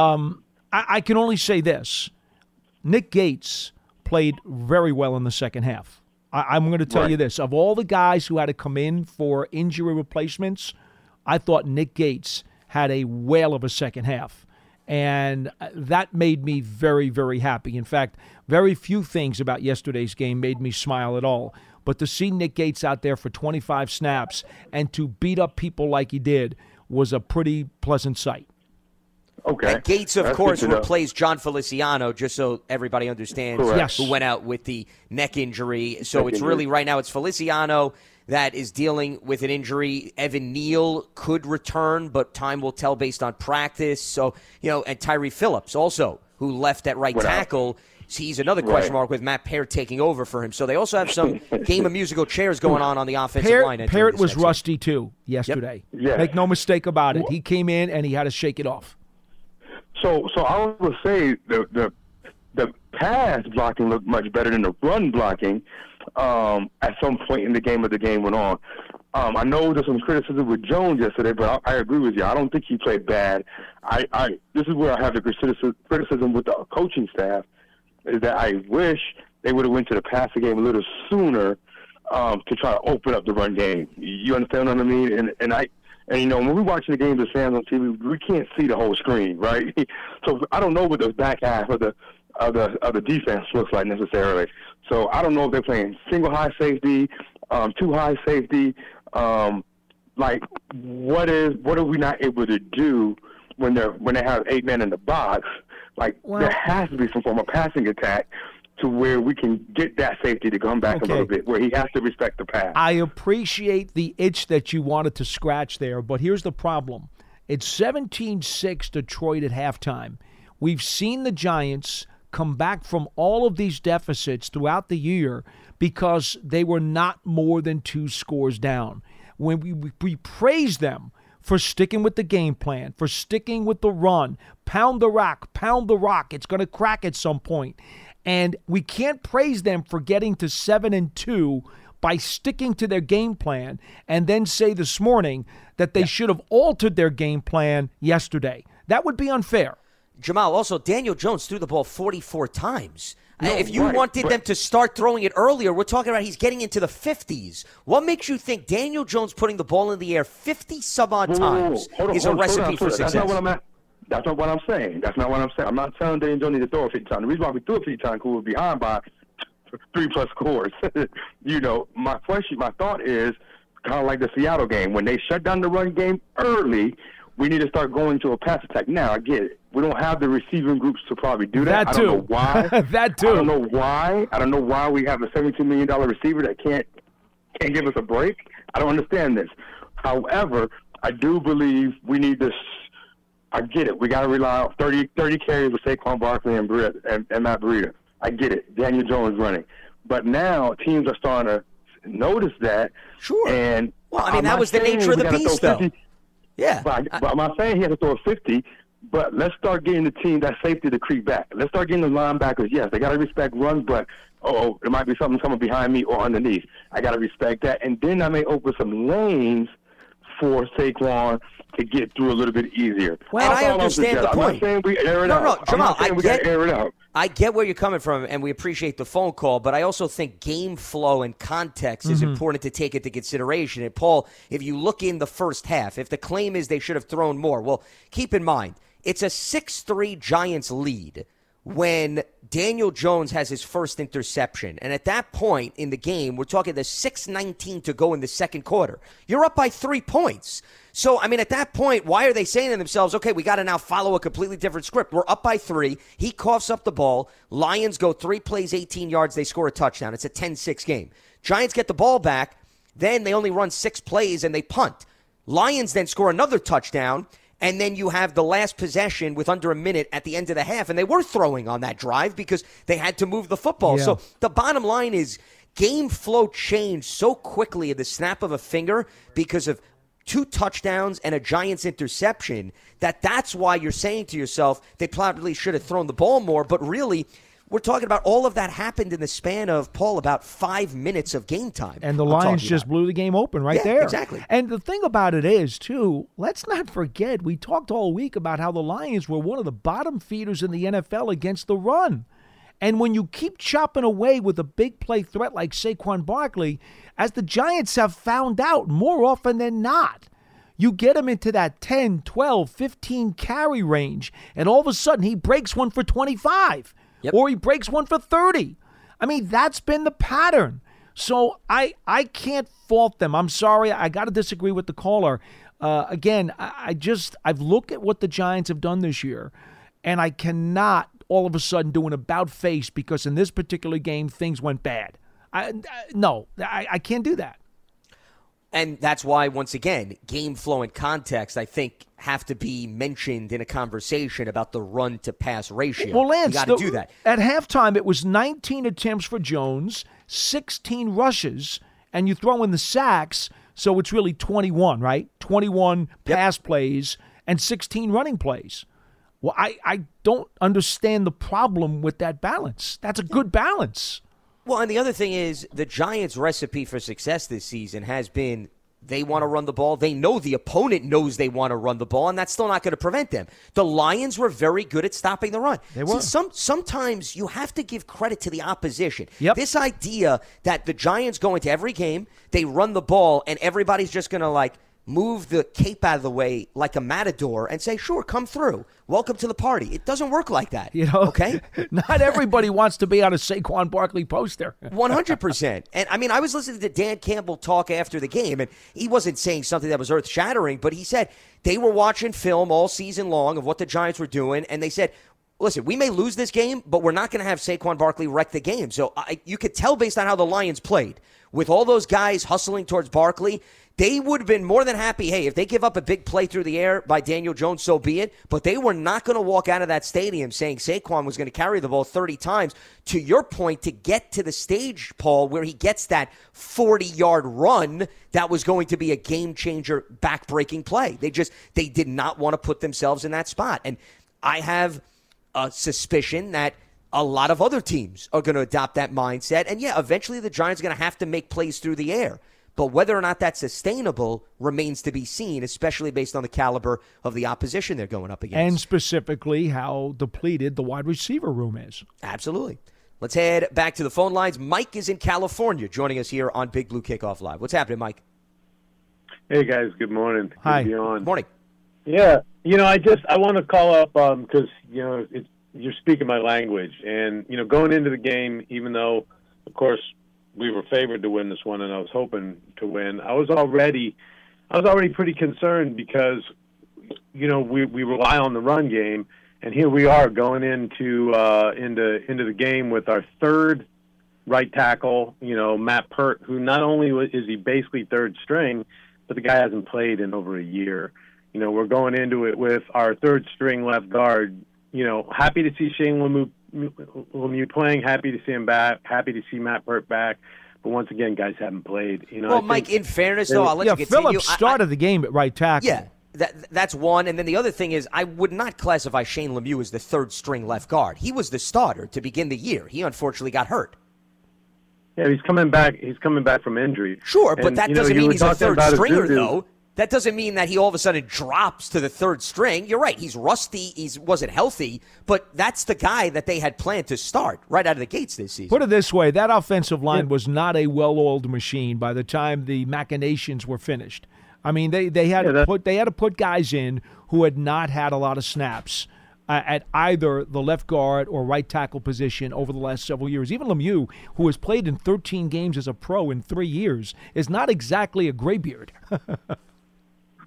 I can only say this. Nick Gates played very well in the second half. I'm going to tell you this. Of all the guys who had to come in for injury replacements, I thought Nick Gates had a whale of a second half. And that made me very, very happy. In fact, very few things about yesterday's game made me smile at all. But to see Nick Gates out there for 25 snaps and to beat up people like he did was a pretty pleasant sight. Okay. And Gates, of course, replaced John Feliciano, just so everybody understands, yes, who went out with the neck injury. So it's really, right now, it's Feliciano that is dealing with an injury. Evan Neal could return, but time will tell based on practice. So, and Tyree Phillips also, who left at right tackle. He's another question mark with Matt Peart taking over for him. So they also have some game of musical chairs going on the offensive line. Peart was rusty, too, yesterday. Yep. Yeah. Make no mistake about it. He came in and he had to shake it off. So I would say the pass blocking looked much better than the run blocking at some point in the game as the game went on. I know there's some criticism with Jones yesterday, but I agree with you. I don't think he played bad. This is where I have the criticism with the coaching staff, is that I wish they would have went to the passing game a little sooner to try to open up the run game. You understand what I mean? And when we're watching the games of Sam's on TV, we can't see the whole screen, right? So I don't know what the back half of the defense looks like necessarily. So I don't know if they're playing single high safety, two high safety. What are we not able to do when they have 8 men in the box? There has to be some form of passing attack to where we can get that safety to come back a little bit, where he has to respect the pass. I appreciate the itch that you wanted to scratch there, but here's the problem. It's 17-6 Detroit at halftime. We've seen the Giants come back from all of these deficits throughout the year because they were not more than 2 scores down. When we praise them for sticking with the game plan, for sticking with the run, pound the rock, it's going to crack at some point. And we can't praise them for getting to 7-2 by sticking to their game plan and then say this morning that they should have altered their game plan yesterday. That would be unfair. Jamal, also, Daniel Jones threw the ball 44 times. If you wanted them to start throwing it earlier, we're talking about he's getting into the 50s. What makes you think Daniel Jones putting the ball in the air 50-some-odd times is a recipe for success? That's not what I'm saying. I'm not telling Daniel Jones to throw it 50 times. The reason why we threw it 50 times, because we were behind by 3+ scores. My thought is kind of like the Seattle game. When they shut down the run game early, we need to start going to a pass attack. Now, I get it. We don't have the receiving groups to probably do that. That too. I don't know why. That too. I don't know why we have a $72 million receiver that can't give us a break. I don't understand this. However, I do believe we need this. I get it. We got to rely on 30 carries with Saquon Barkley and Matt Breida. I get it. Daniel Jones running. But now teams are starting to notice that. Sure. And that was the nature of the beast, though. Yeah. But I'm not saying he has to throw 50, but let's start getting the team that safety to creep back. Let's start getting the linebackers. Yes, they got to respect runs, but, there might be something coming behind me or underneath. I got to respect that. And then I may open some lanes for Saquon to get through a little bit easier. Well, I understand the point. I'm not saying we air it out. No, Jamal, we got to air it out. I get where you're coming from, and we appreciate the phone call, but I also think game flow and context is important to take into consideration. And, Paul, if you look in the first half, if the claim is they should have thrown more, well, keep in mind, it's a 6-3 Giants lead when Daniel Jones has his first interception. And at that point in the game, we're talking the 6:19 to go in the second quarter. You're up by 3 points. So, I mean, at that point, why are they saying to themselves, okay, we got to now follow a completely different script? We're up by 3. He coughs up the ball. Lions go 3 plays, 18 yards. They score a touchdown. It's a 10-6 game. Giants get the ball back. Then they only run 6 plays and they punt. Lions then score another touchdown. And then you have the last possession with under a minute at the end of the half. And they were throwing on that drive because they had to move the football. Yeah. So the bottom line is game flow changed so quickly at the snap of a finger because of 2 touchdowns and a Giants interception that's why you're saying to yourself they probably should have thrown the ball more. But really, we're talking about all of that happened in the span of, Paul, about 5 minutes of game time. And the Lions just blew the game open there. Exactly. And the thing about it is, too, let's not forget, we talked all week about how the Lions were one of the bottom feeders in the NFL against the run. And when you keep chopping away with a big play threat like Saquon Barkley, as the Giants have found out more often than not, you get him into that 10, 12, 15 carry range, and all of a sudden he breaks one for 25. Yep. Or he breaks one for 30. I mean, that's been the pattern. So I can't fault them. I'm sorry. I got to disagree with the caller. Again, I've looked at what the Giants have done this year, and I cannot all of a sudden do an about face because in this particular game, things went bad. I can't do that. And that's why, once again, game flow and context, I think, have to be mentioned in a conversation about the run-to-pass ratio. Well, Lance, you got to do that. At halftime, it was 19 attempts for Jones, 16 rushes, and you throw in the sacks, so it's really 21, right? 21 pass plays and 16 running plays. Well, I don't understand the problem with that balance. That's a good balance. Well, and the other thing is the Giants' recipe for success this season has been they want to run the ball. They know the opponent knows they want to run the ball, and that's still not going to prevent them. The Lions were very good at stopping the run. They were. See, sometimes you have to give credit to the opposition. Yep. This idea that the Giants go into every game, they run the ball, and everybody's just going to, move the cape out of the way like a matador and say, sure, come through. Welcome to the party. It doesn't work like that. Okay? Not everybody wants to be on a Saquon Barkley poster. 100%. And, I was listening to Dan Campbell talk after the game, and he wasn't saying something that was earth-shattering, but he said they were watching film all season long of what the Giants were doing, and they said, listen, we may lose this game, but we're not going to have Saquon Barkley wreck the game. So you could tell based on how the Lions played, with all those guys hustling towards Barkley, they would have been more than happy, hey, if they give up a big play through the air by Daniel Jones, so be it. But they were not going to walk out of that stadium saying Saquon was going to carry the ball 30 times. To your point, to get to the stage, Paul, where he gets that 40-yard run, that was going to be a game-changer, back-breaking play. They did not want to put themselves in that spot. And I have a suspicion that a lot of other teams are going to adopt that mindset. And, eventually the Giants are going to have to make plays through the air. But whether or not that's sustainable remains to be seen, especially based on the caliber of the opposition they're going up against. And specifically how depleted the wide receiver room is. Absolutely. Let's head back to the phone lines. Mike is in California joining us here on Big Blue Kickoff Live. What's happening, Mike? Hey, guys. Good morning. Hi. Good to be on. Morning. Yeah. I want to call up because, you're speaking my language. And, going into the game, even though, of course, we were favored to win this one, and I was hoping to win. I was already pretty concerned because, we rely on the run game, and here we are going into the game with our third right tackle, Matt Pert, who not only is he basically third string, but the guy hasn't played in over a year. We're going into it with our third string left guard. Happy to see Shane Lemieux playing, happy to see him back, happy to see Matt Pert back. But once again, guys haven't played. Well, Mike, in fairness, though, I'll let you continue. Phillips started the game at right tackle. Yeah, that's one. And then the other thing is I would not classify Shane Lemieux as the third string left guard. He was the starter to begin the year. He unfortunately got hurt. Yeah, he's coming back. He's coming back from injury. Sure, but that doesn't mean he's a third stringer, though. That doesn't mean that he all of a sudden drops to the third string. You're right. He's rusty. He wasn't healthy. But that's the guy that they had planned to start right out of the gates this season. Put it this way. That offensive line was not a well-oiled machine by the time the machinations were finished. They had to put guys in who had not had a lot of snaps at either the left guard or right tackle position over the last several years. Even Lemieux, who has played in 13 games as a pro in 3 years, is not exactly a graybeard.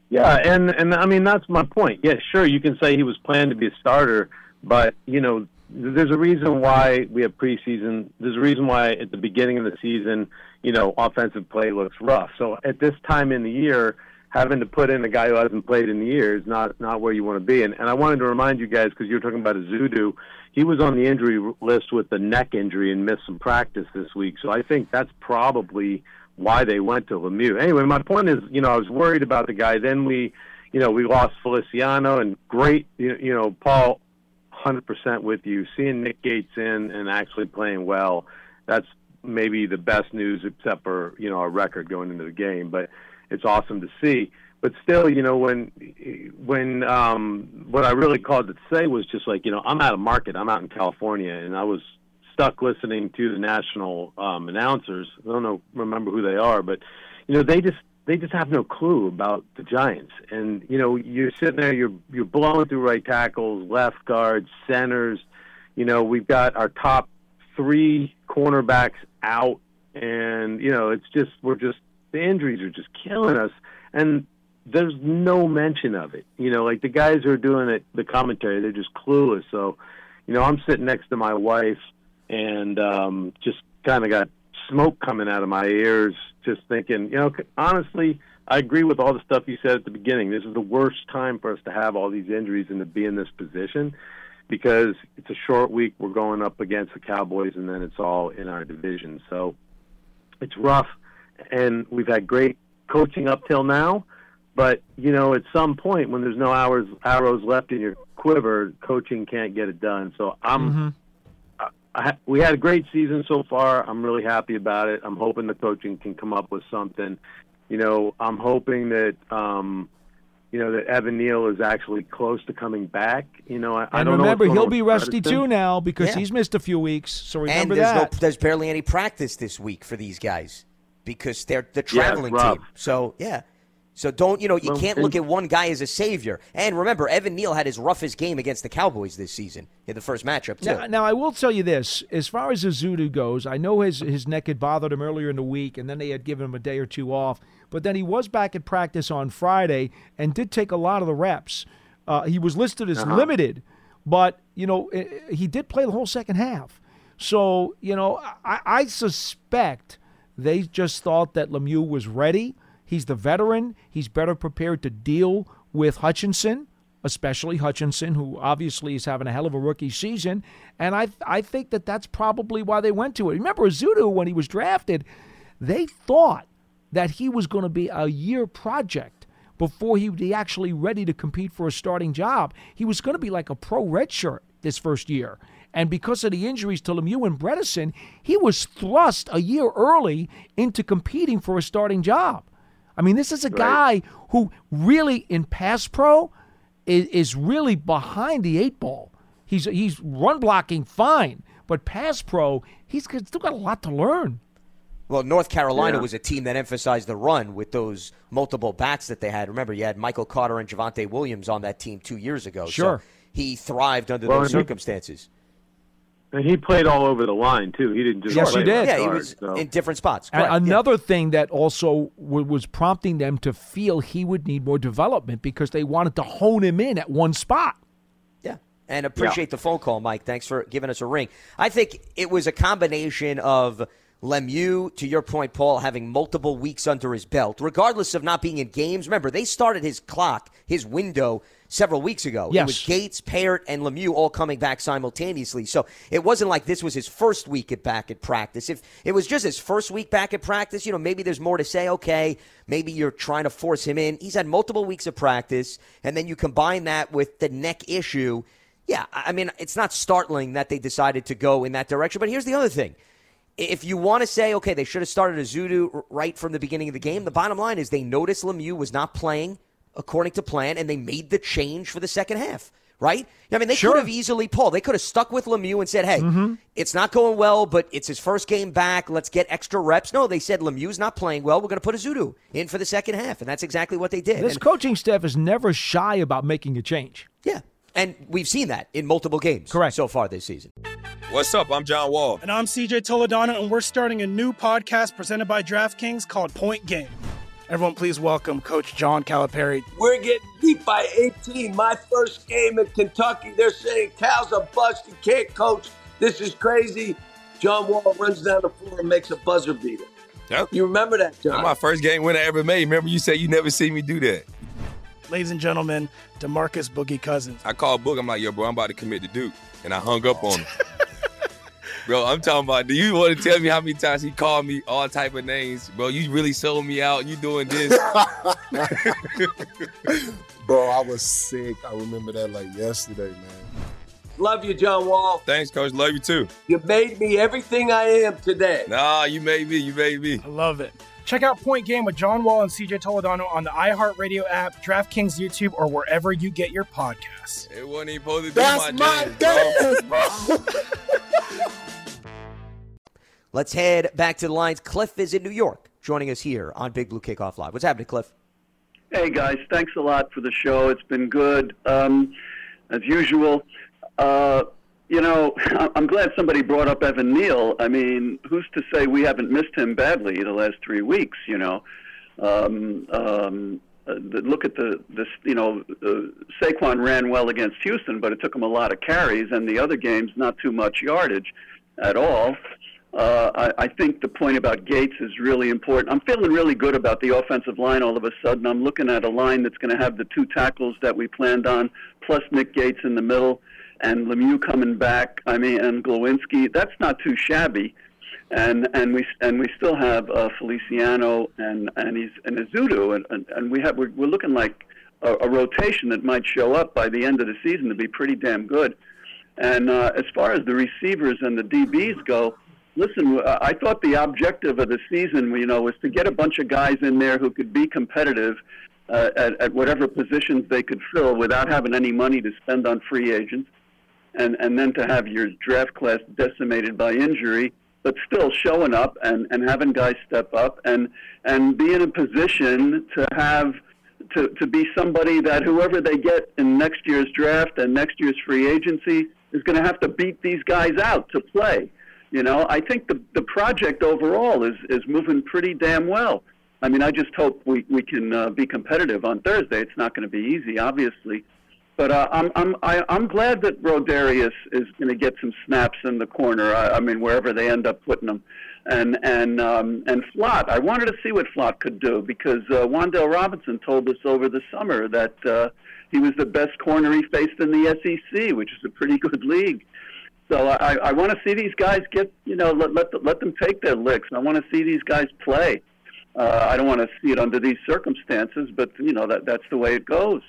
Yeah, and I mean, that's my point. Yeah, sure, you can say he was planned to be a starter, but, there's a reason why we have preseason. There's a reason why at the beginning of the season, offensive play looks rough. So at this time in the year, having to put in a guy who hasn't played in the year is not where you want to be. And I wanted to remind you guys, because you were talking about Ezeudu, he was on the injury list with the neck injury and missed some practice this week. So I think that's probably why they went to Lemieux. Anyway, my point is, I was worried about the guy. Then we lost Feliciano, and great, Paul, 100% with you. Seeing Nick Gates in and actually playing well, that's maybe the best news, except for a record going into the game. But it's awesome to see. But still, when what I really called to say was just like, I'm out of market. I'm out in California, and I was stuck listening to the national announcers. I don't remember who they are, but they just have no clue about the Giants. And you're sitting there, you're blowing through right tackles, left guards, centers. We've got our top 3 cornerbacks out, and the injuries are just killing us. And there's no mention of it. Like the guys who are doing it, the commentary, they're just clueless. So, I'm sitting next to my wife and just kind of got smoke coming out of my ears, just thinking, honestly, I agree with all the stuff you said at the beginning. This is the worst time for us to have all these injuries and to be in this position, because it's a short week. We're going up against the Cowboys, and then it's all in our division. So it's rough, and we've had great coaching up till now. But, at some point when there's no arrows left in your quiver, coaching can't get it done. So we had a great season so far. I'm really happy about it. I'm hoping the coaching can come up with something. I'm hoping that, that Evan Neal is actually close to coming back. I don't remember, know he'll be rusty too now because he's missed a few weeks. So remember that. There's barely any practice this week for these guys because they're the traveling team. So, So don't, you can't look at one guy as a savior. And remember, Evan Neal had his roughest game against the Cowboys this season in the first matchup, too. Now I will tell you this. As far as Ezeudu goes, I know his neck had bothered him earlier in the week, and then they had given him a day or two off. But then he was back at practice on Friday and did take a lot of the reps. He was listed as limited, but, he did play the whole second half. So, I suspect they just thought that Lemieux was ready. He's the veteran. He's better prepared to deal with Hutchinson, especially Hutchinson, who obviously is having a hell of a rookie season. And I think that that's probably why they went to it. Remember, Ezeudu, when he was drafted, they thought that he was going to be a year project before he would be actually ready to compete for a starting job. He was going to be like a pro redshirt this first year. And because of the injuries to Lemieux and Bredesen, he was thrust a year early into competing for a starting job. I mean, this is a guy who really, in pass pro, is really behind the 8 ball. He's run blocking fine, but pass pro, he's still got a lot to learn. Well, North Carolina was a team that emphasized the run with those multiple backs that they had. Remember, you had Michael Carter and Javonte Williams on that team 2 years ago. Sure. So he thrived under those circumstances. And he played all over the line, too. He didn't just play. He did. Yeah, he was in different spots. Correct. And another thing that also was prompting them to feel he would need more development because they wanted to hone him in at one spot. Yeah, and appreciate the phone call, Mike. Thanks for giving us a ring. I think it was a combination of Lemieux, to your point, Paul, having multiple weeks under his belt, regardless of not being in games. Remember, they started his clock, his window, several weeks ago. Yes. It was Gates, Parrott, and Lemieux all coming back simultaneously. So it wasn't like this was his first week back at practice. If it was just his first week back at practice, maybe there's more to say. Okay, maybe you're trying to force him in. He's had multiple weeks of practice, and then you combine that with the neck issue. Yeah, I mean, it's not startling that they decided to go in that direction. But here's the other thing. If you want to say, okay, they should have started Ezeudu right from the beginning of the game, the bottom line is they noticed Lemieux was not playing according to plan, and they made the change for the second half, right? I mean, they could have easily, Paul, they could have stuck with Lemieux and said, hey, it's not going well, but it's his first game back. Let's get extra reps. No, they said Lemieux's not playing well. We're going to put Ezeudu in for the second half, and that's exactly what they did. This coaching staff is never shy about making a change. Yeah, and we've seen that in multiple games so far this season. What's up? I'm John Wall. And I'm CJ Toledano, and we're starting a new podcast presented by DraftKings called Point Game. Everyone, please welcome Coach John Calipari. We're getting beat by 18. My first game in Kentucky, they're saying Cal's a bust. He can't coach. This is crazy. John Wall runs down the floor and makes a buzzer beater. Yep. You remember that, John? That's my first game winner I ever made. Remember you said you never see me do that. Ladies and gentlemen, DeMarcus Boogie Cousins. I called Boog. I'm like, yo, bro, I'm about to commit to Duke. And I hung up on him. Bro, I'm talking about, do you want to tell me how many times he called me all type of names? Bro, you really sold me out. You doing this. Bro, I was sick. I remember that like yesterday, man. Love you, John Wall. Thanks, Coach. Love you, too. You made me everything I am today. Nah, you made me. You made me. I love it. Check out Point Game with John Wall and CJ Toledano on the iHeartRadio app, DraftKings YouTube, or wherever you get your podcasts. It wasn't even supposed to be That's my dance, bro. Let's head back to the lines. Cliff is in New York, joining us here on Big Blue Kickoff Live. What's happening, Cliff? Hey, guys. Thanks a lot for the show. It's been good, as usual. You know, I'm glad somebody brought up Evan Neal. I mean, who's to say we haven't missed him badly the last 3 weeks, you know? Look at this, you know, Saquon ran well against Houston, but it took him a lot of carries, and the other games, not too much yardage at all. I think the point about Gates is really important. I'm feeling really good about the offensive line all of a sudden. I'm looking at a line that's going to have the 2 tackles that we planned on, plus Nick Gates in the middle, and Lemieux coming back. I mean, and Glowinski. That's not too shabby. And we still have Feliciano and Ezeudu, and we're looking like a rotation that might show up by the end of the season to be pretty damn good. And as far as the receivers and the DBs go, listen, I thought the objective of the season, you know, was to get a bunch of guys in there who could be competitive at whatever positions they could fill without having any money to spend on free agents, and then to have your draft class decimated by injury, but still showing up and having guys step up and be in a position to have to be somebody that whoever they get in next year's draft and next year's free agency is going to have to beat these guys out to play. You know, I think the project overall is moving pretty damn well. I mean, I just hope we can be competitive on Thursday. It's not going to be easy, obviously, but I'm glad that Rodarius is going to get some snaps in the corner. I mean, wherever they end up putting him, and Flott. I wanted to see what Flott could do because Wan'Dale Robinson told us over the summer that he was the best corner he faced in the SEC, which is a pretty good league. So I want to see these guys get, you know, let them take their licks. I want to see these guys play. I don't want to see it under these circumstances, but, you know, that's the way it goes.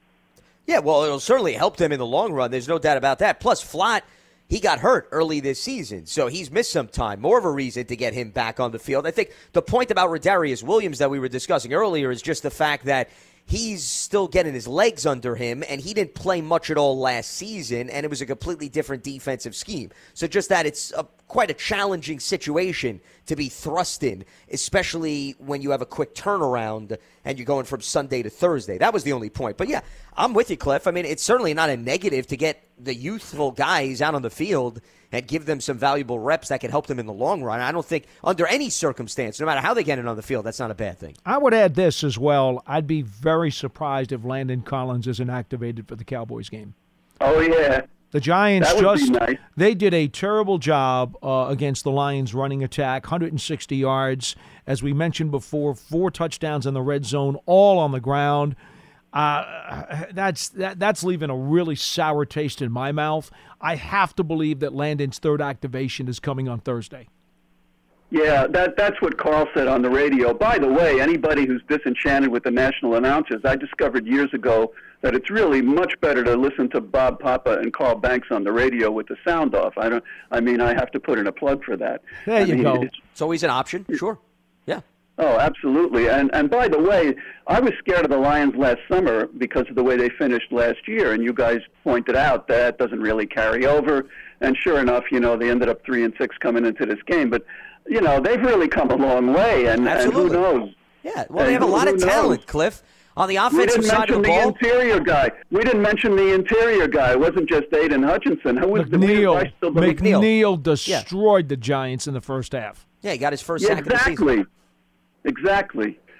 Yeah, well, it'll certainly help them in the long run. There's no doubt about that. Plus, Flott, he got hurt early this season, so he's missed some time. More of a reason to get him back on the field. I think the point about Rodarius Williams that we were discussing earlier is just the fact that he's still getting his legs under him, and he didn't play much at all last season, and it was a completely different defensive scheme. So just that it's quite a challenging situation to be thrust in, especially when you have a quick turnaround and you're going from Sunday to Thursday. That was the only point. But, yeah, I'm with you, Cliff. I mean, it's certainly not a negative to get the youthful guys out on the field and give them some valuable reps that can help them in the long run. I don't think under any circumstance, no matter how they get it on the field, that's not a bad thing. I would add this as well. I'd be very surprised if Landon Collins isn't activated for the Cowboys game. Oh, yeah. The Giants nice. They did a terrible job against the Lions running attack, 160 yards. As we mentioned before, 4 touchdowns in the red zone, all on the ground. That's leaving a really sour taste in my mouth. I have to believe that Landon's third activation is coming on Thursday. Yeah, that's what Carl said on the radio. By the way, anybody who's disenchanted with the national announcers, I discovered years ago that it's really much better to listen to Bob Papa and Carl Banks on the radio with the sound off. I have to put in a plug for that. There you go. It's always an option. Sure. Yeah. Oh, absolutely. And by the way, I was scared of the Lions last summer because of the way they finished last year, and you guys pointed out that doesn't really carry over. And sure enough, you know, they ended up 3-6 coming into this game. But, you know, they've really come a long way, and who knows? Yeah, well, they have a lot of talent, Cliff. On the offensive side of the ball. We didn't mention the interior guy. It wasn't just Aiden Hutchinson. Who was McNeil destroyed the Giants in the first half. Yeah, he got his first sack of the season. Exactly.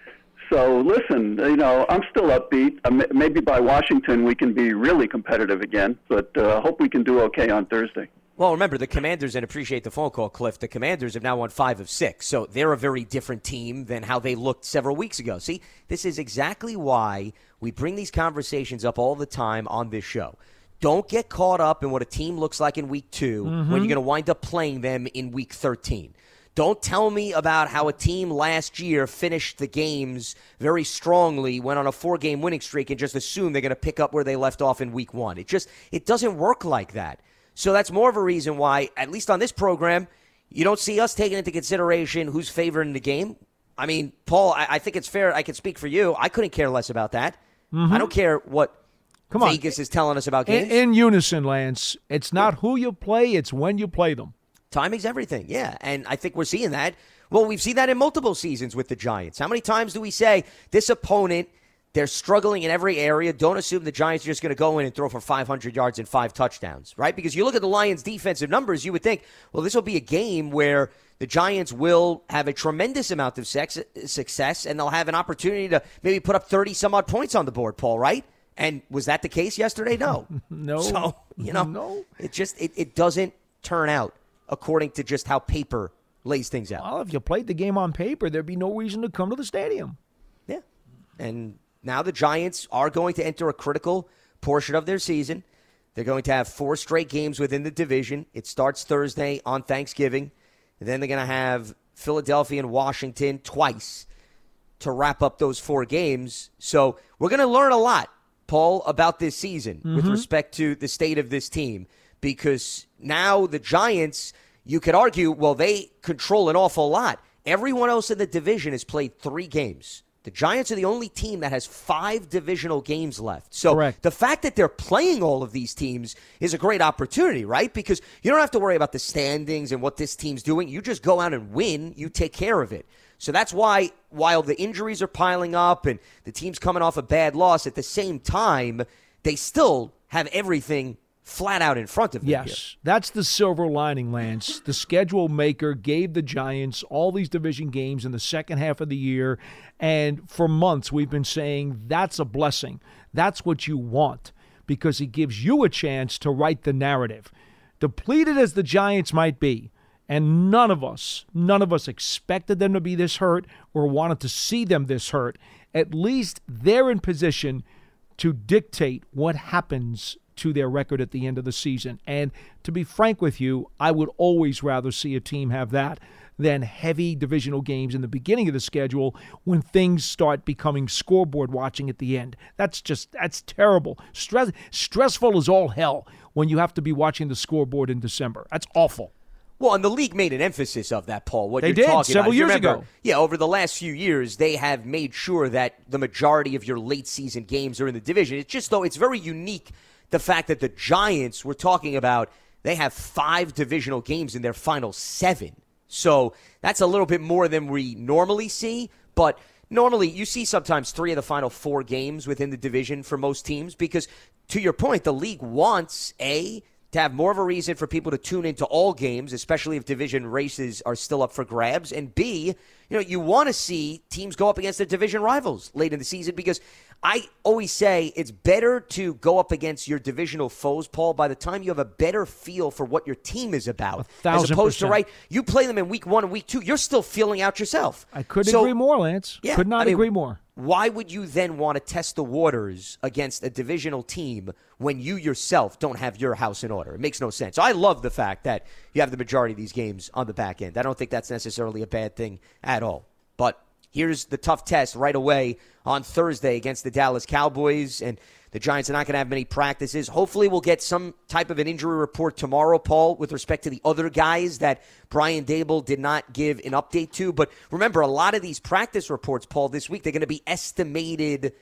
So listen, I'm still upbeat. Maybe by Washington we can be really competitive again, but I hope we can do okay on Thursday. Well, remember, the Commanders, and appreciate the phone call, Cliff, the Commanders have now won 5 of 6, so they're a very different team than how they looked several weeks ago. See, this is exactly why we bring these conversations up all the time on this show. Don't get caught up in what a team looks like in week 2 when you're going to wind up playing them in week 13. Don't tell me about how a team last year finished the games very strongly, went on a 4-game winning streak, and just assume they're going to pick up where they left off in week 1. It doesn't work like that. So that's more of a reason why, at least on this program, you don't see us taking into consideration who's favored in the game. I mean, Paul, I think it's fair. I can speak for you. I couldn't care less about that. I don't care what Vegas is telling us about games. In unison, Lance. It's not who you play, it's when you play them. Timing's everything, yeah. And I think we're seeing that. Well, we've seen that in multiple seasons with the Giants. How many times do we say this opponent, they're struggling in every area? Don't assume the Giants are just going to go in and throw for 500 yards and 5 touchdowns, right? Because you look at the Lions' defensive numbers, you would think, well, this will be a game where the Giants will have a tremendous amount of success, and they'll have an opportunity to maybe put up 30-some-odd points on the board, Paul, right? And was that the case yesterday? No. No. So, no. It doesn't turn out according to just how paper lays things out. Well, if you played the game on paper, there'd be no reason to come to the stadium. Yeah. And now the Giants are going to enter a critical portion of their season. They're going to have 4 straight games within the division. It starts Thursday on Thanksgiving. And then they're going to have Philadelphia and Washington twice to wrap up those 4 games. So we're going to learn a lot, Paul, about this season with respect to the state of this team. Because now the Giants, you could argue, well, they control an awful lot. Everyone else in the division has played 3 games. The Giants are the only team that has 5 divisional games left. So the fact that they're playing all of these teams is a great opportunity, right? Because you don't have to worry about the standings and what this team's doing. You just go out and win. You take care of it. So that's why, while the injuries are piling up and the team's coming off a bad loss, at the same time, they still have everything flat out in front of them. Yes, that's the silver lining, Lance. The schedule maker gave the Giants all these division games in the second half of the year, and for months we've been saying that's a blessing. That's what you want, because it gives you a chance to write the narrative. Depleted as the Giants might be, and none of us expected them to be this hurt or wanted to see them this hurt, at least they're in position to dictate what happens to their record at the end of the season. And to be frank with you, I would always rather see a team have that than heavy divisional games in the beginning of the schedule when things start becoming scoreboard watching at the end. That's terrible. Stressful as all hell when you have to be watching the scoreboard in December. That's awful. Well, and the league made an emphasis of that, Paul. What they you're did talking several about. years Remember, ago. Yeah, over the last few years, they have made sure that the majority of your late season games are in the division. It's just, though, it's very unique, the fact that the Giants, we're talking about, they have 5 divisional games in their final 7. So that's a little bit more than we normally see. But normally you see sometimes 3 of the final 4 games within the division for most teams because, to your point, the league wants, to have more of a reason for people to tune into all games, especially if division races are still up for grabs. And B, you want to see teams go up against their division rivals late in the season because I always say it's better to go up against your divisional foes, Paul, by the time you have a better feel for what your team is about. 1,000%. As opposed to, right, you play them in week 1 and week 2, you're still feeling out yourself. I couldn't agree more, Lance. Yeah, Could not agree more. Why would you then want to test the waters against a divisional team when you yourself don't have your house in order? It makes no sense. I love the fact that you have the majority of these games on the back end. I don't think that's necessarily a bad thing at all. But here's the tough test right away on Thursday against the Dallas Cowboys, and the Giants are not going to have many practices. Hopefully we'll get some type of an injury report tomorrow, Paul, with respect to the other guys that Brian Daboll did not give an update to. But remember, a lot of these practice reports, Paul, this week, they're going to be estimated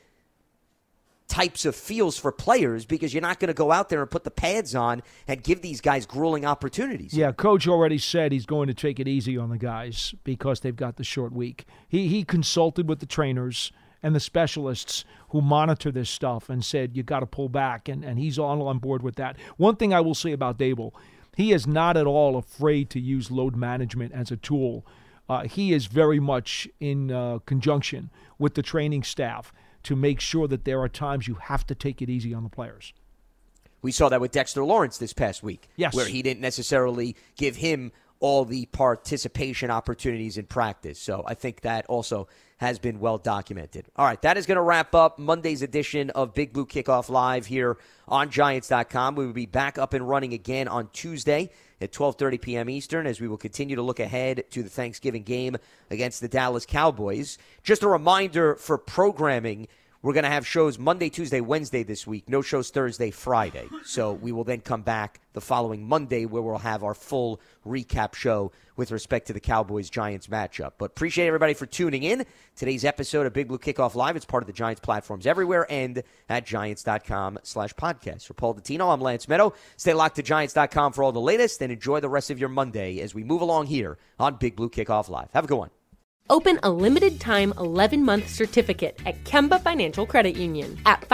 types of feels for players because you're not going to go out there and put the pads on and give these guys grueling opportunities. Yeah, Coach already said he's going to take it easy on the guys because they've got the short week. He consulted with the trainers and the specialists who monitor this stuff and said, you got to pull back, and he's all on board with that. One thing I will say about Daboll, he is not at all afraid to use load management as a tool he is very much in conjunction with the training staff to make sure that there are times you have to take it easy on the players. We saw that with Dexter Lawrence this past week, yes, where he didn't necessarily give him all the participation opportunities in practice. So I think that also has been well documented. All right, that is going to wrap up Monday's edition of Big Blue Kickoff Live here on Giants.com. We will be back up and running again on Tuesday at 12:30 p.m. Eastern as we will continue to look ahead to the Thanksgiving game against the Dallas Cowboys. Just a reminder for programming, we're going to have shows Monday, Tuesday, Wednesday this week. No shows Thursday, Friday. So we will then come back the following Monday where we'll have our full recap show with respect to the Cowboys-Giants matchup. But appreciate everybody for tuning in. Today's episode of Big Blue Kickoff Live, it's part of the Giants platforms everywhere and at Giants.com/podcast. For Paul Dottino, I'm Lance Meadow. Stay locked to Giants.com for all the latest and enjoy the rest of your Monday as we move along here on Big Blue Kickoff Live. Have a good one. Open a limited-time 11-month certificate at Kemba Financial Credit Union. At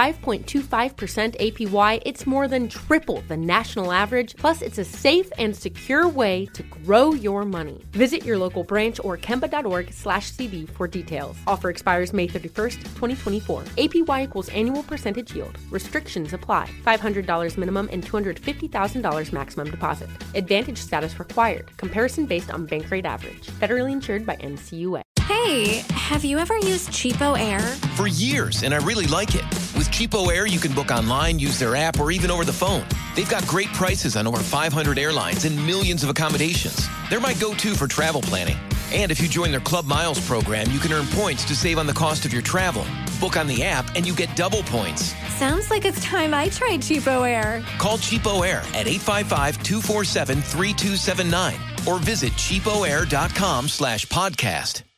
5.25% APY, it's more than triple the national average, plus it's a safe and secure way to grow your money. Visit your local branch or kemba.org/cb for details. Offer expires May 31st, 2024. APY equals annual percentage yield. Restrictions apply. $500 minimum and $250,000 maximum deposit. Advantage status required. Comparison based on bank rate average. Federally insured by NCUA. Hey, have you ever used Cheapo Air? For years, and I really like it. With Cheapo Air, you can book online, use their app, or even over the phone. They've got great prices on over 500 airlines and millions of accommodations. They're my go-to for travel planning. And if you join their Club Miles program, you can earn points to save on the cost of your travel. Book on the app, and you get double points. Sounds like it's time I tried Cheapo Air. Call Cheapo Air at 855-247-3279 or visit cheapoair.com/podcast.